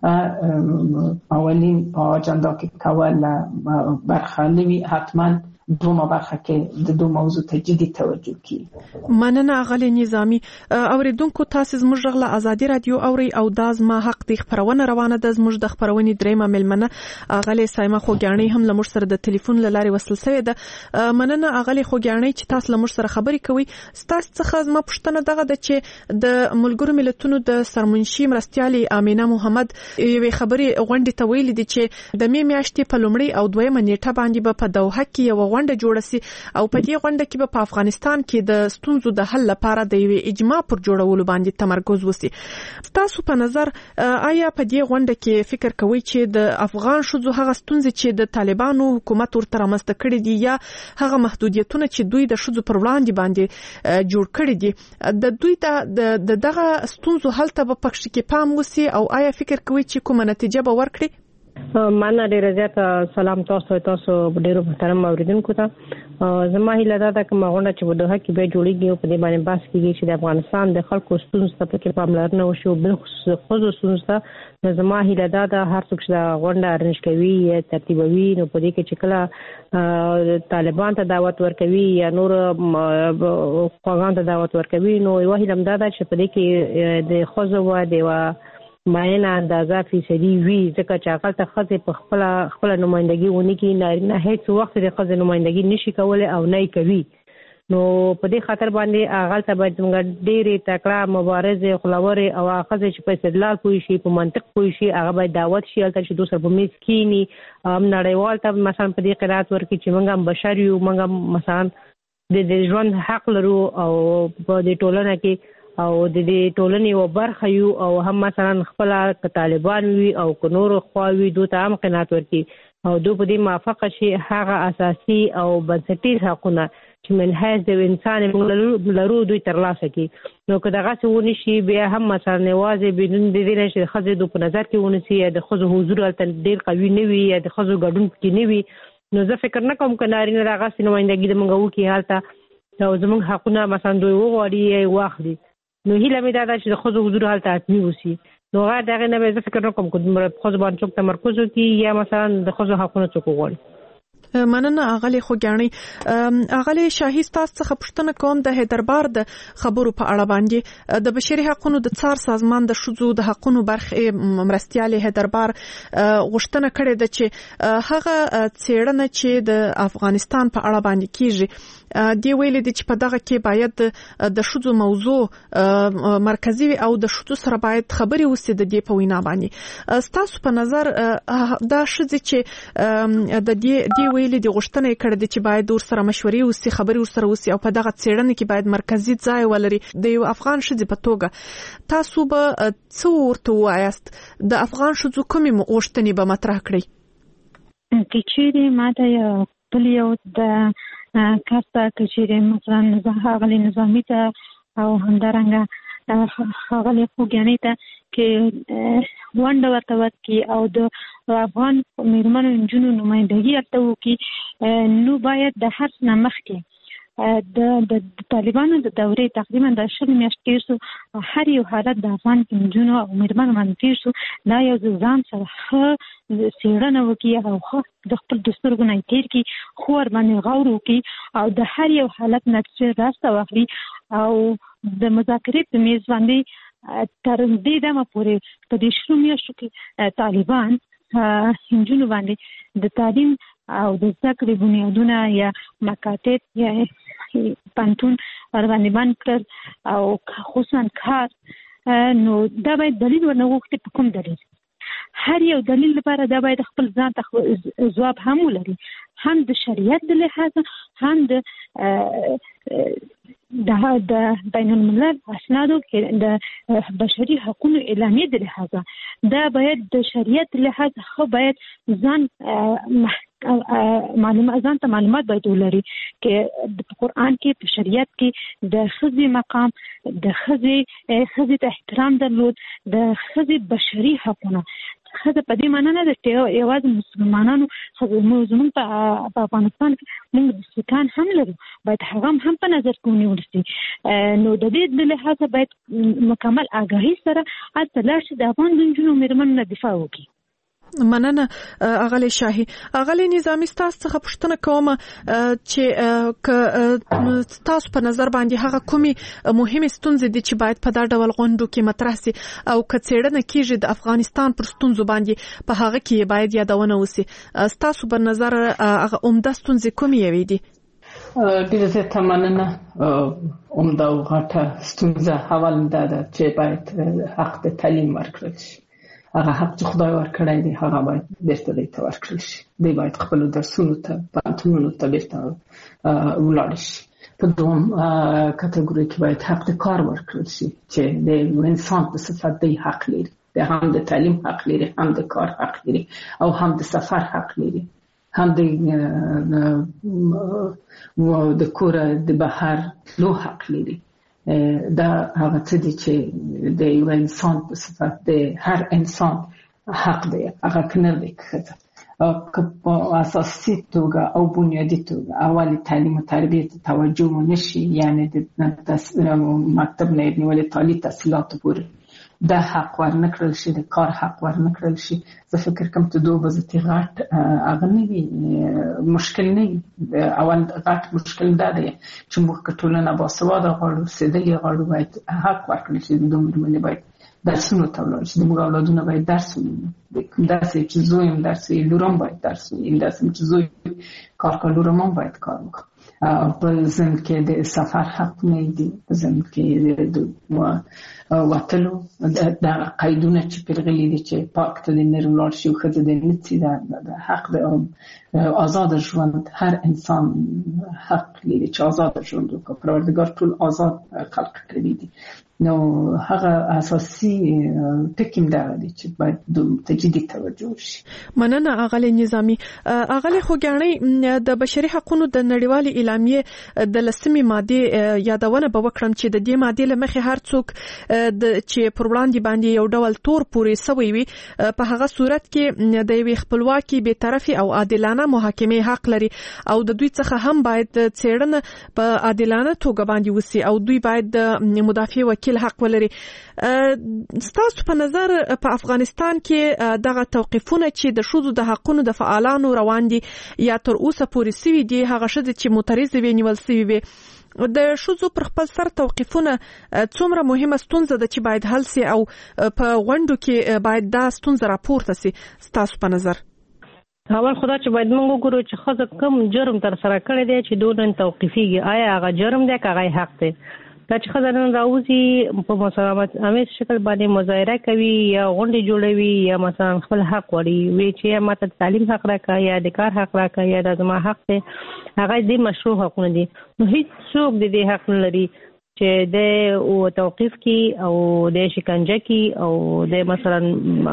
اولین په اجندا کې کول برخه نه وي، حتما دومره برخه کې د دوه موضوع ته جدي توجه کیږي. مننه اغلی نظامی. اوریدونکو تاسو زموږ غږ آزادي رادیو اوري او د ازما حق د خبرونه روانه ده. زموږ د خبرونې دریمه ملمنه اغلی سایمه خوګیانی هم لمر سره د ټلیفون لارې وصل شوې ده. مننه اغلی خوګیانی چې تاسو لمر سره خبرې کوي. تاسو څخه زما پوښتنه دغه ده چې د ملګرو ملتونو د سرمنشي مرستيالي امینه محمد یوې خبرې غونډې ته ویلي دي چې د می میاشتې په لومړۍ او دویمه نیټه باندې په دوحه کې یو غونډه جوړه سي، او په دې غونډه کې په افغانستان کې د ستونزو د حل لپاره د یوې اجماع پر جوړولو باندې تمرکز وسی. تاسو په نظر آیا په دې غونډه کې فکر کوئ چې د افغان شذو هغه ستونزې چې د طالبانو حکومت ورته رامنځته کړې دي یا هغه محدودیتونه چې دوی د شذو پر وړاندې باندې جوړ کړی دي، د دوی د دغه ستونزو حل ته په پښتو کې پام وسی، او آیا فکر کوئ چې کومه نتیجه به ورکړي؟ مننه ډېر زیات. سلام تاسو ډېر محترم اوریدونکو ته. زما هیله ده چې مغونډه چې وډه کې به جوړیږي او په دې باندې بحث کیږي چې د افغانستان د خلکو ستونزو ته پکې پاملرنه وشي، او بل خصوص خود ستونزو ته. زما هیله ده هر څوک چې غونډه ارنج کوي یا ترتیبوي، نو په دې کې چې کله طالبان ته دعوت ورکوي یا نور قومانو ته دعوت ورکوي، نو یو هیله ده چې په دې کې د خوځو و د معینه اندازه فیصدي وي، ځکه چې هغه ته خځې په خپل نمائندګي ونی کې نه هیڅ وخت د خځې نمائندګي نشي کولای او نه کوي. نو په دې خاطر باندې هغه ته باید موږ ډېرې تکړه مبارزه خلاوري او هغه چې په استدلال پوي شي، په منطق پوي شي، هغه باید دعوت شي البته چې دوسر په میز کینی نړیوال ته مثلا په دې قرات ورکړي چې موږ هم بشر یو، موږ مثلا د ژوند حق لرو او په دې ټولنه کې او د دې ټولنې و برخه یو، او هم مثلا خپل طالبان وي او نور خواوي دوی ته هم قناعت ورکړي او دوی په دې موافقه شي هغه اساسي او بنسټیز حقونه چې منحاز د انسان موږ لرو دوی ترلاسه کړي. نو که دغسې ونشي بیا هم مثلا یوازې بدون د دې نه چې د ښځې په نظر کې ونیسي یا د ښځو حضور هلته ډېر قوي نه وي یا د ښځو ګډون پکې نه وي، نو زه فکر نه کوم که نارینه دغسې نمایندګي د موږ وکړي هلته او زموږ حقونه مثلا دوی وغواړي یا یې واخلي. نو هیله مې دا ده چې د ښځو حضور هلته حتمي وسي. نو غیر د هغې نه به زه فکر نه کوم که دومره په ښځو باندې څوک تمرکز وکړي یا مثلا د ښځو حقونه څوک وغواړي. مننه اغلی خوګیاڼي. اغلی شاهي ستاسو څخه پوښتنه کوم د حیدربار د خبرو په اړه باندې د بشري حقوقو د څار سازمان د ښځو د حقوقو برخې مرستیال حیدربار غوښتنه کړې ده چې هغه څېړنه چې د افغانستان په اړه باندې کیږي دی ویلي دي چې په دغه کې باید د ښځو موضوع مرکزي وي او د ښځو سره باید خبرې وسي د دې په وینا باندې. ستاسو په نظر دا ښځې چې د دې ویلي دي غوښتنه یې کړې ده چې باید ورسره مشورې وسي، خبرې ورسره وسي او په دغه څېړنه کې باید مرکزي ځای ولري. د یو افغان ښځې په توګه تاسو به څه ورته ووایاست؟ د افغان ښځو کومې غوښتنې به مطرح کړئ؟ که چیرې ما ته بل یو د کس ته که چیرې مثلا ښاغلي نظامي ته او همدارنګه ښاغلي خوګیاڼي ته کې ونډه ورته ورکړي او د افغان میرمنو نجونو نمایندګي ورته وکړي، نو باید د هر څه نه مخکې د طالبانو د دورې تقریبا د 20 میاشتې تېر شو، هر یو حالت د افغان نجونو او میرمنو باندې تېر شو. دا یو ځان سره ښه څېړنه وکړي او ښه د خپل دستورګو نه تېر کړي، خو ورباندې غور وکړي او د هر یو حالت نتیجه راسته واخلي او د مذاکرې په میز باندې تر دې دمه پورې په دې 20 میاشتو کې طالبان نجونو باندې د تعلیم او د زده کړې بنیادونه یا مکاتب یا پانتون ورباندې بند کړل او خصوصا کار. نو دا باید دلیل ورنه وغوښتي، په کوم دلیل؟ هر یو دلیل لپاره دا باید خپل ځان ته ځواب هم ولري، هم د شریعت د لحاظه، هم د بین الملل اسنادو د بشري حقوقو اعلامیې د لحاظه. دا باید د شریعت لحاظه خو باید ځان ځان ته معلومات باید ولري چې په قرآن کې په شریعت کې د ښځې مقام، د ښځې ته احترام درلود، د ښځې بشري حقونه. ښځه په دې معنی نه ده چې یوازې مسلمانانو زموږ په افغانستان کې موږ د سکان هم لرو، باید هغه هم په نظر کې ونیول شي. نو د دې د لحاظه باید مکمل آګاهي سره هلته لاړ شي، د افغان نجونو میرمنو نه دفاع وکړي. مننه اغلی شاهي. اغلی نظامي ستاسو څخه پوښتنه کوم چې تاسو په نظر باندې هغه کومي مهمه ستونزې دي چې باید په دا ډول غونډو کې مطرح سي او که څېړنه کیږي د افغانستان پر ستونزو باندې په هغه کې باید یادونه وسي؟ تاسو په نظر هغه عمده ستونزې کومې وي دي؟ ډیره زیاته مننه. عمده او غټه ستونزه اول دا ده چې باید حق د تعلیم ورکړل شي. هغه حق چې خدای ورکړی دی هغه باید بیرته دی ته ورکړل شي. دی باید خپل درسونو ته پانتونونو ته بیرته ولاړ شي. په دوم کټګوري کې باید حق د کار ورکړل شي چې د انسان په صفت دی حق لري، د هم د تعلیم حق لري، هم د کار حق لري او هم د سفر حق لري، هم د کور د بهر لو حق لري. دا هغه څه دي چې د یو انسان په صفت د هر انسان حق دی، هغه کنه دی که په اساسي توګه او بنیادی توګه اول تعلیم او تربیه ته توجه ونشي، یعنی د مکتب نه نیولې تعلیم تحصیلات پورې دا حق ورنکړل شي، د کار حق ورنکړل شي. زه فکر کوم ته دوه وزتي غټ هغه نه وي، مشکل نه وي. اول غټ مشکل دا دی چې موږ ټولنه باسواده غواړو، سیدلې غواړو، باید حق ورکړل شي. د دومره باید درسونو ته ولاړ شي، زموږ اولادونه باید درس ووایي. داسې چې زوی هم درس وایي، لور هم باید درس وایي، داسې چې زوی کار کوي، لور هم باید کار وکړي. په ضمن کې د سفر حق نه دی، په ضمن کې د وتلو د قیدونه چې پرغلي دي چې پاک ته د نر ولاړ شي او ښځه د نڅي د حق د آزاد ژوند. هر انسان حق لري چې آزاد ژوند وکړي. پروردګار ټول آزاد خلق کړی دي. نو هغه اساسي ټکیم دا دی چې باید تجدید توجه شي. مننه اغلی نظامی. اغلی خوګانی د بشري حقوقو د نړیوالې اعلامیې د لسمې ماده یادونه به وکړم چې د دې ماده لمخې هر څوک چې پر وړاندې باندې یو ډول تور پورې سوی وي په هغه صورت کې د یوې خپلواکي به طرفي او عادلانه محاکمې حق لري او د دوی څخه هم باید څېړنه په عادلانه توګه باندې وسی او دوی باید د مدافع وکیل حق ولري. ستاسو په نظر په افغانستان کې دغه توقیفونه چې د شذو د حقونو د فعالانو روان دي یا تر اوسه پورې سوي دي هغه شذ چې معترض وي نیول سوي وي د شذو پر خپل سر توقیفونه څومره مهمه ستونزه ده چې باید حل سي او په غونډو کې باید دا ستونزه راپورته سي ستاسو په نظر؟ اول خدا چې باید موږ وګورو چې خزه کوم جرم تر سره کړی دی چې دون توقیفيږي آیا هغه جرم دی که هغه حق دی. دا چې خزه نن راوځي په مسالمت امیز شکل باندې مظاهره کوي یا غونډې جوړوي یا مثلا خپل حق وړي وی چې ماته تعلیم حق راکړه یا د کار حق راکړه یا د زما حق دی هغه د مشروع حقونه دي. نو هیڅ څوک د دې حق نه لري چې د توقیف کی او د شکنجه کی او د مثلا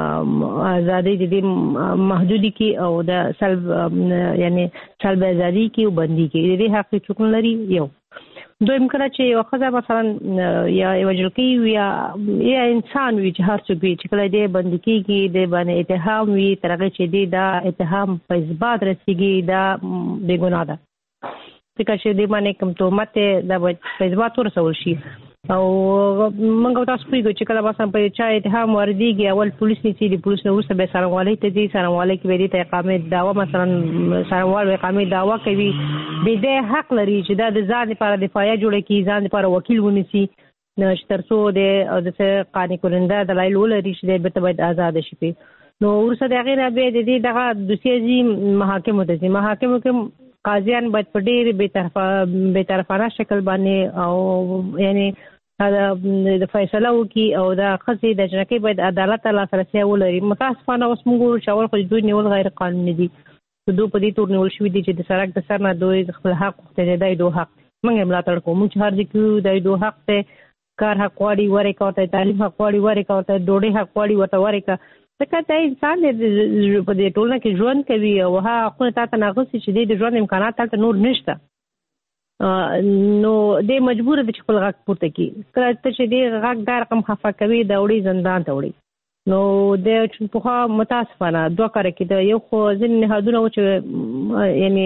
ازادي د محدودی کی او د سلب یعنی سلب ازادي کی او بندي کی د دې حق څوک نه لري. یو دویم کله چې یو خزه مثلا یا یو جلکی یا انسان وي چې هر څوک وي چې کله دې بندي کیږي د باندې اتهام وي ترغه چې دا اتهام په اثبات رسیږي دا د ګناه ده ځکه چې دې باندې کوم تهمت دا په اثبات ورسول شي او موږ تاسو پیګو چې کله مثلا په چا اتهام وردیږي اول پولیس نیسي د پولیس نو ورسره به سرموالي ته دي سرموالي کې به دې ته اقامت داوا مثلا سرموال اقامت داوا کوي به دې حق لري چې دا د ځان لپاره دفاعي جوړه کی ځان لپاره وکیل ونیسي چې ترڅو د قانوني کولنده دلایل ولري چې به باید آزاد شي. نو ورسره دغه نه به د دې دغه د سیاسي محاکمو کې قاضیان باید په ډېر بے طرفانه شکل باندې او یعنی د فیصله وکي او د خصي د جنکې باید عدالت ته لاسرسي ولري. متاسفانه اوس موږ شاول خو دوی نیول غیر قانوني دي دوی په دې تور نیول شوی دي چې د سړک د سر نه دوی خپل حق ته دی دوه حق موږ ملاتړ کوو چې هر ځکه د دوه حق ته کار حق واړي ورې کوته تعلیم حق واړي ورې کوته ډوډۍ حق واړي وته ورې کا ځکه ته انسان په دې ټولنه کې ژوند کوي او هغه خپل تاسو نه غوښتي چې د ژوند امکانات تاسو نور نشته نو دې مجبور دي چې خپل غږ پورته کړي. کله چې دې غږ دا رقم خفه کوي دا وړي زندان ته وړي نو د په متاسفانه دوه کار کې د یو خو ځین نهادونه چې یعنی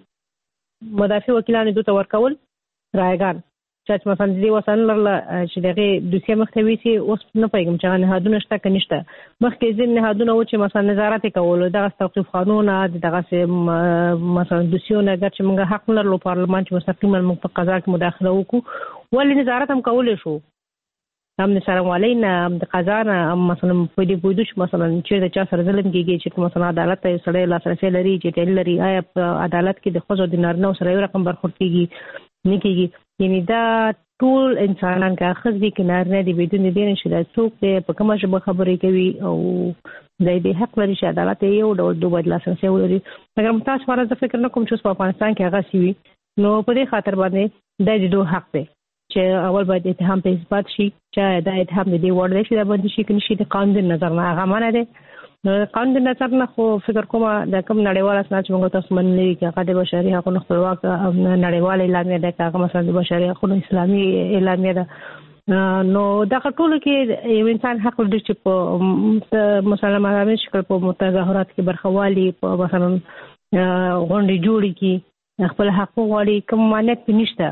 مدافع وکیلانو دوی ته ورکول رایګان چې مثلا دې وسن لرله چې دغه دوسیه مختوي سي اوس نه پیغام چې نهادونه شته که نشته مخکې ځین نهادونه و چې مثلا نظارت کول دغه توقيف قانون دغه مثلا دوسیونه چې موږ حق لرلو پارلمان چې مستقیما موږ په قضا کې مداخله وکړو ولې نظارت هم کولای شو هم سرموالي نه د قضا نه مثلا په دې بودش مثلا چې د چا سره ظلم کیږي چې مثلا عدالت ته سړی لاسرسي لري چې تل لري آیا په عدالت کې د خزو د نارینه سره یو رقم برخورد کیږي نه کیږي یعنی دا ټول انسانان کا خزي کې نارینه دي بدون دې نشي دا څوک په کومه ژبه خبرې کوي او د دې حق لري چې عدالت یو ډول دوه بدل لاسرسي ولري. اگر تاسو فرض فکر نه کوم چې په افغانستان کې هغه سوي نو په دې خاطر باندې د دوه حق دی چې اول باید اتهام په اثبات شي چې دا اتهام دې وړ دی چې دا باندې شي کې نشي د قانون نظر نه هغه معنی دی. نو قانون نظر نه خو فکر کوم د کوم نړیوال اسناد چې موږ تاسو منلي چې هغه د بشري حقوقو خپلواک نړیوال اعلامیه ده هغه مثلا د بشري حقوقو اسلامي اعلامیه ده نو دا ټول کې یو انسان حق لري چې په مسلمانانو شکل په متظاهرات کې برخوالي په مثلا غونډې جوړې کی خپل حق غواړي کوم مانیت نشته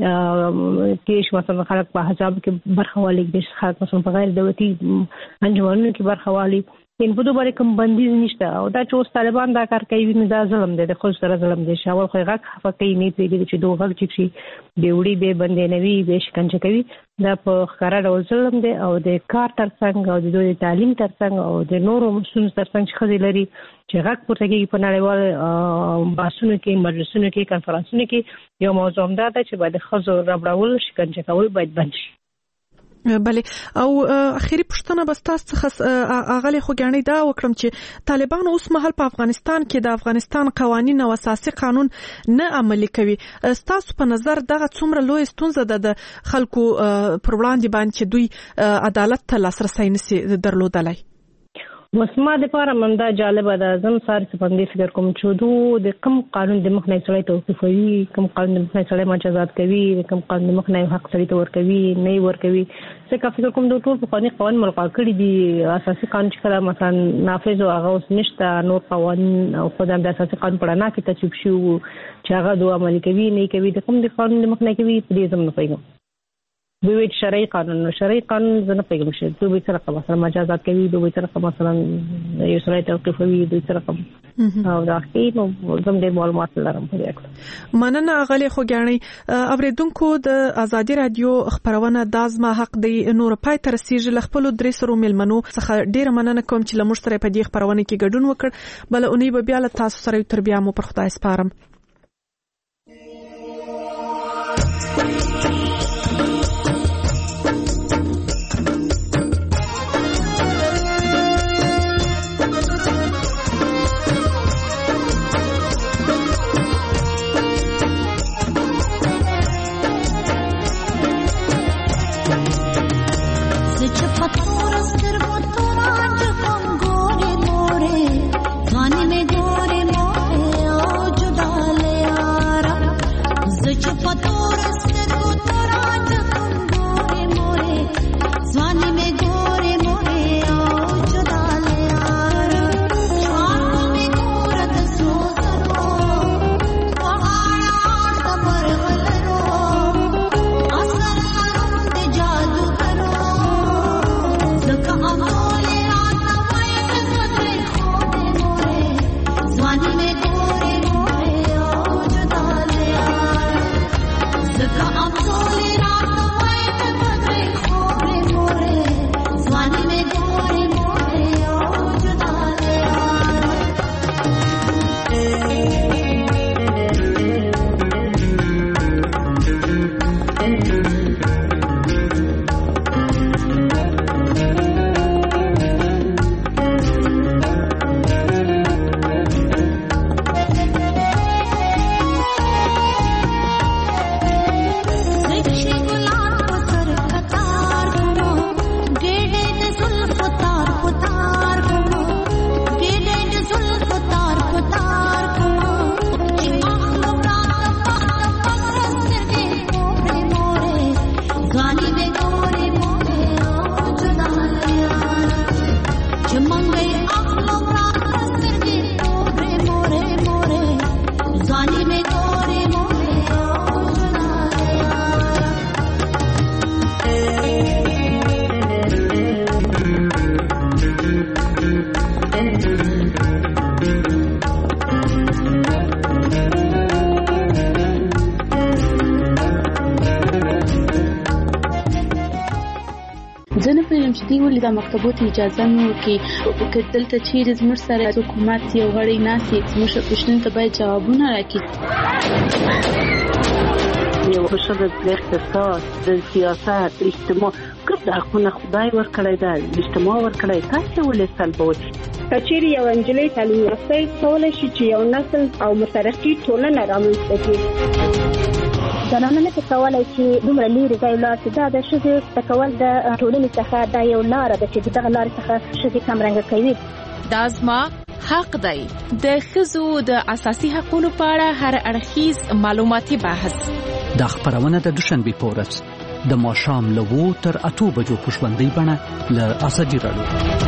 کې مثلا خلک په حساب کې برخوالي د خلک مثلا په غیر دولتي انجمنونو کې برخوالي ان په دوه باندې کوم بندیز نشته او دا چې اوس طالبان دا کار کوي نو دا ظلم دی د خو سره ظلم دی شاول خو غږ خفه کوي نه پیږي چې دوه غږ چې شي دی وړي به بندې نوي به شکنجه کوي دا په ښکارا ډول ظلم دی او د کار ترڅنګ او د دوی تعلیم ترڅنګ او د نورو مسؤل ترڅنګ خزي لري چې غږ پورته کوي په نړیوال بحثونو کې مجلسونو کې کانفرنسونو کې یو موضوع هم دا چې باید خزو ربړول شکنجه کول باید بند شي. بله او اخیری پوښتنه بس تاسو څخه اغلی خوګانی دا وکړم چې طالبان اوس مهال په افغانستان کې د افغانستان قوانين او اساسي قانون نه عملي کوي. تاسو په نظر دغه څومره لوی ستونزه ده د خلکو پر وړاندې باندې چې دوی عدالت ته لاسرسي نشي درلودلای؟ مسما د پاره مندا جالبه ده. زم سار سپندې فکر کوم چې دوی د کم قانون د مخ نه سړی توقيفوي، کم قانون د مخ نه سړی مجازات کوي، کم قانون د مخ نه حق سړی ته ورکوي نه ورکوي. څه فکر کوم دوی ټول په قانون ملغا کړی دي. اساسي قانون چې کله مثلا نافذ او هغه اوس نشته، نور قوانين او خدام د اساسي قانون په اړه کې تصویب شو چې هغه دوه عملي کوي نه کوي. د کوم د قانون د مخ نه کوي په دې زم نه پیګم. دوی شرعي قانون زنه پیغام شه دوی سره مثلا مجازات کوي، دوی سره مثلا یو سره توقيفوي، دوی سره او دا کې نو زم د معلومات لرم په دې اړه. مننه غلي خوګانی. اوریدونکو د ازادي رادیو خبرونه دازما حق دی نور پای تر سیج خپل درې سره ملمنو څخه ډیر مننه کوم چې لمر سره په دې خبرونه کې ګډون وکړ. بل اونۍ به بیا له تاسو سره تر بیا مو پر خدای سپارم. د مکتبونو اجازه نو کې دلته چیرې زموږ سره حکومت یو غړی ناسي زموږ پښتون ته باید جوابونه راکړي. یو بشر د اقتصاد، د سیاست، اجتماع کله حقونه خدای ورکړی دا اجتماع ورکړی تاسو ولې سلبوي؟ کچېری یو انجلۍ تعلیم یافته کولای شي چې یو نسل او مترقي ټولنه رامنځته کړي. زنانه نه کولای شي دومره لري ځای لاړ چې دا د ښځې تکول د ټولنې څخه دا یو لار ده چې دغه لار څخه ښځې کمرنګ کوي. دا زما حق دی. د ښځو د اساسي حقوقو په اړه هر اړخیز معلوماتي بحث د خبرونه د دوشنبه په ورځ د ماښام له 2 تر 8 بجو په ژوندۍ بڼه له ازادي رادیو.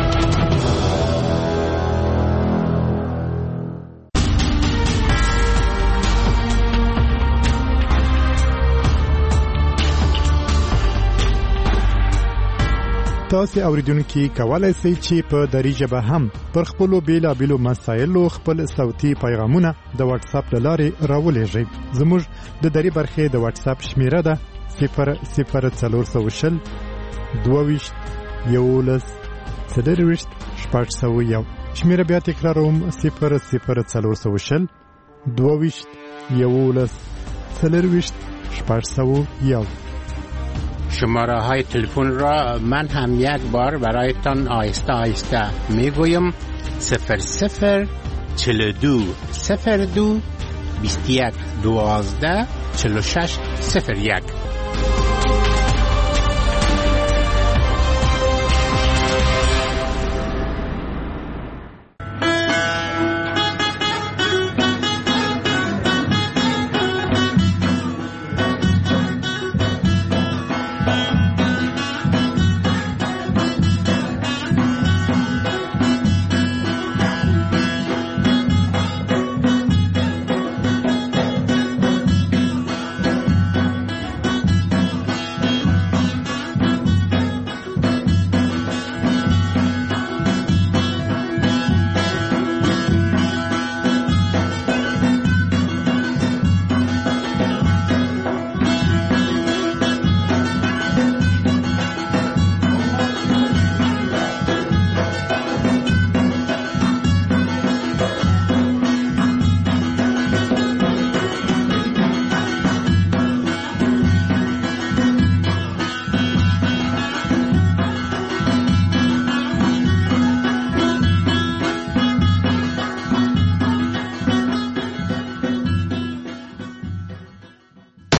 تاسو اوریدونکو کولای شئ چې په دری ژبه هم پر خپل بیلابېلو مسایلو خپل صوتي پیغامونه د واتس اپ لارې راولېږئ. زموږ د دری برخې د واتس اپ شمیره ده 00420 22 11 401. شمیره بیا تکراروم 00420 22 11 401. شماره های تلفن را من هم یک بار برایتان آهسته آهسته میگویم. 00 42 02 21 12 46 01.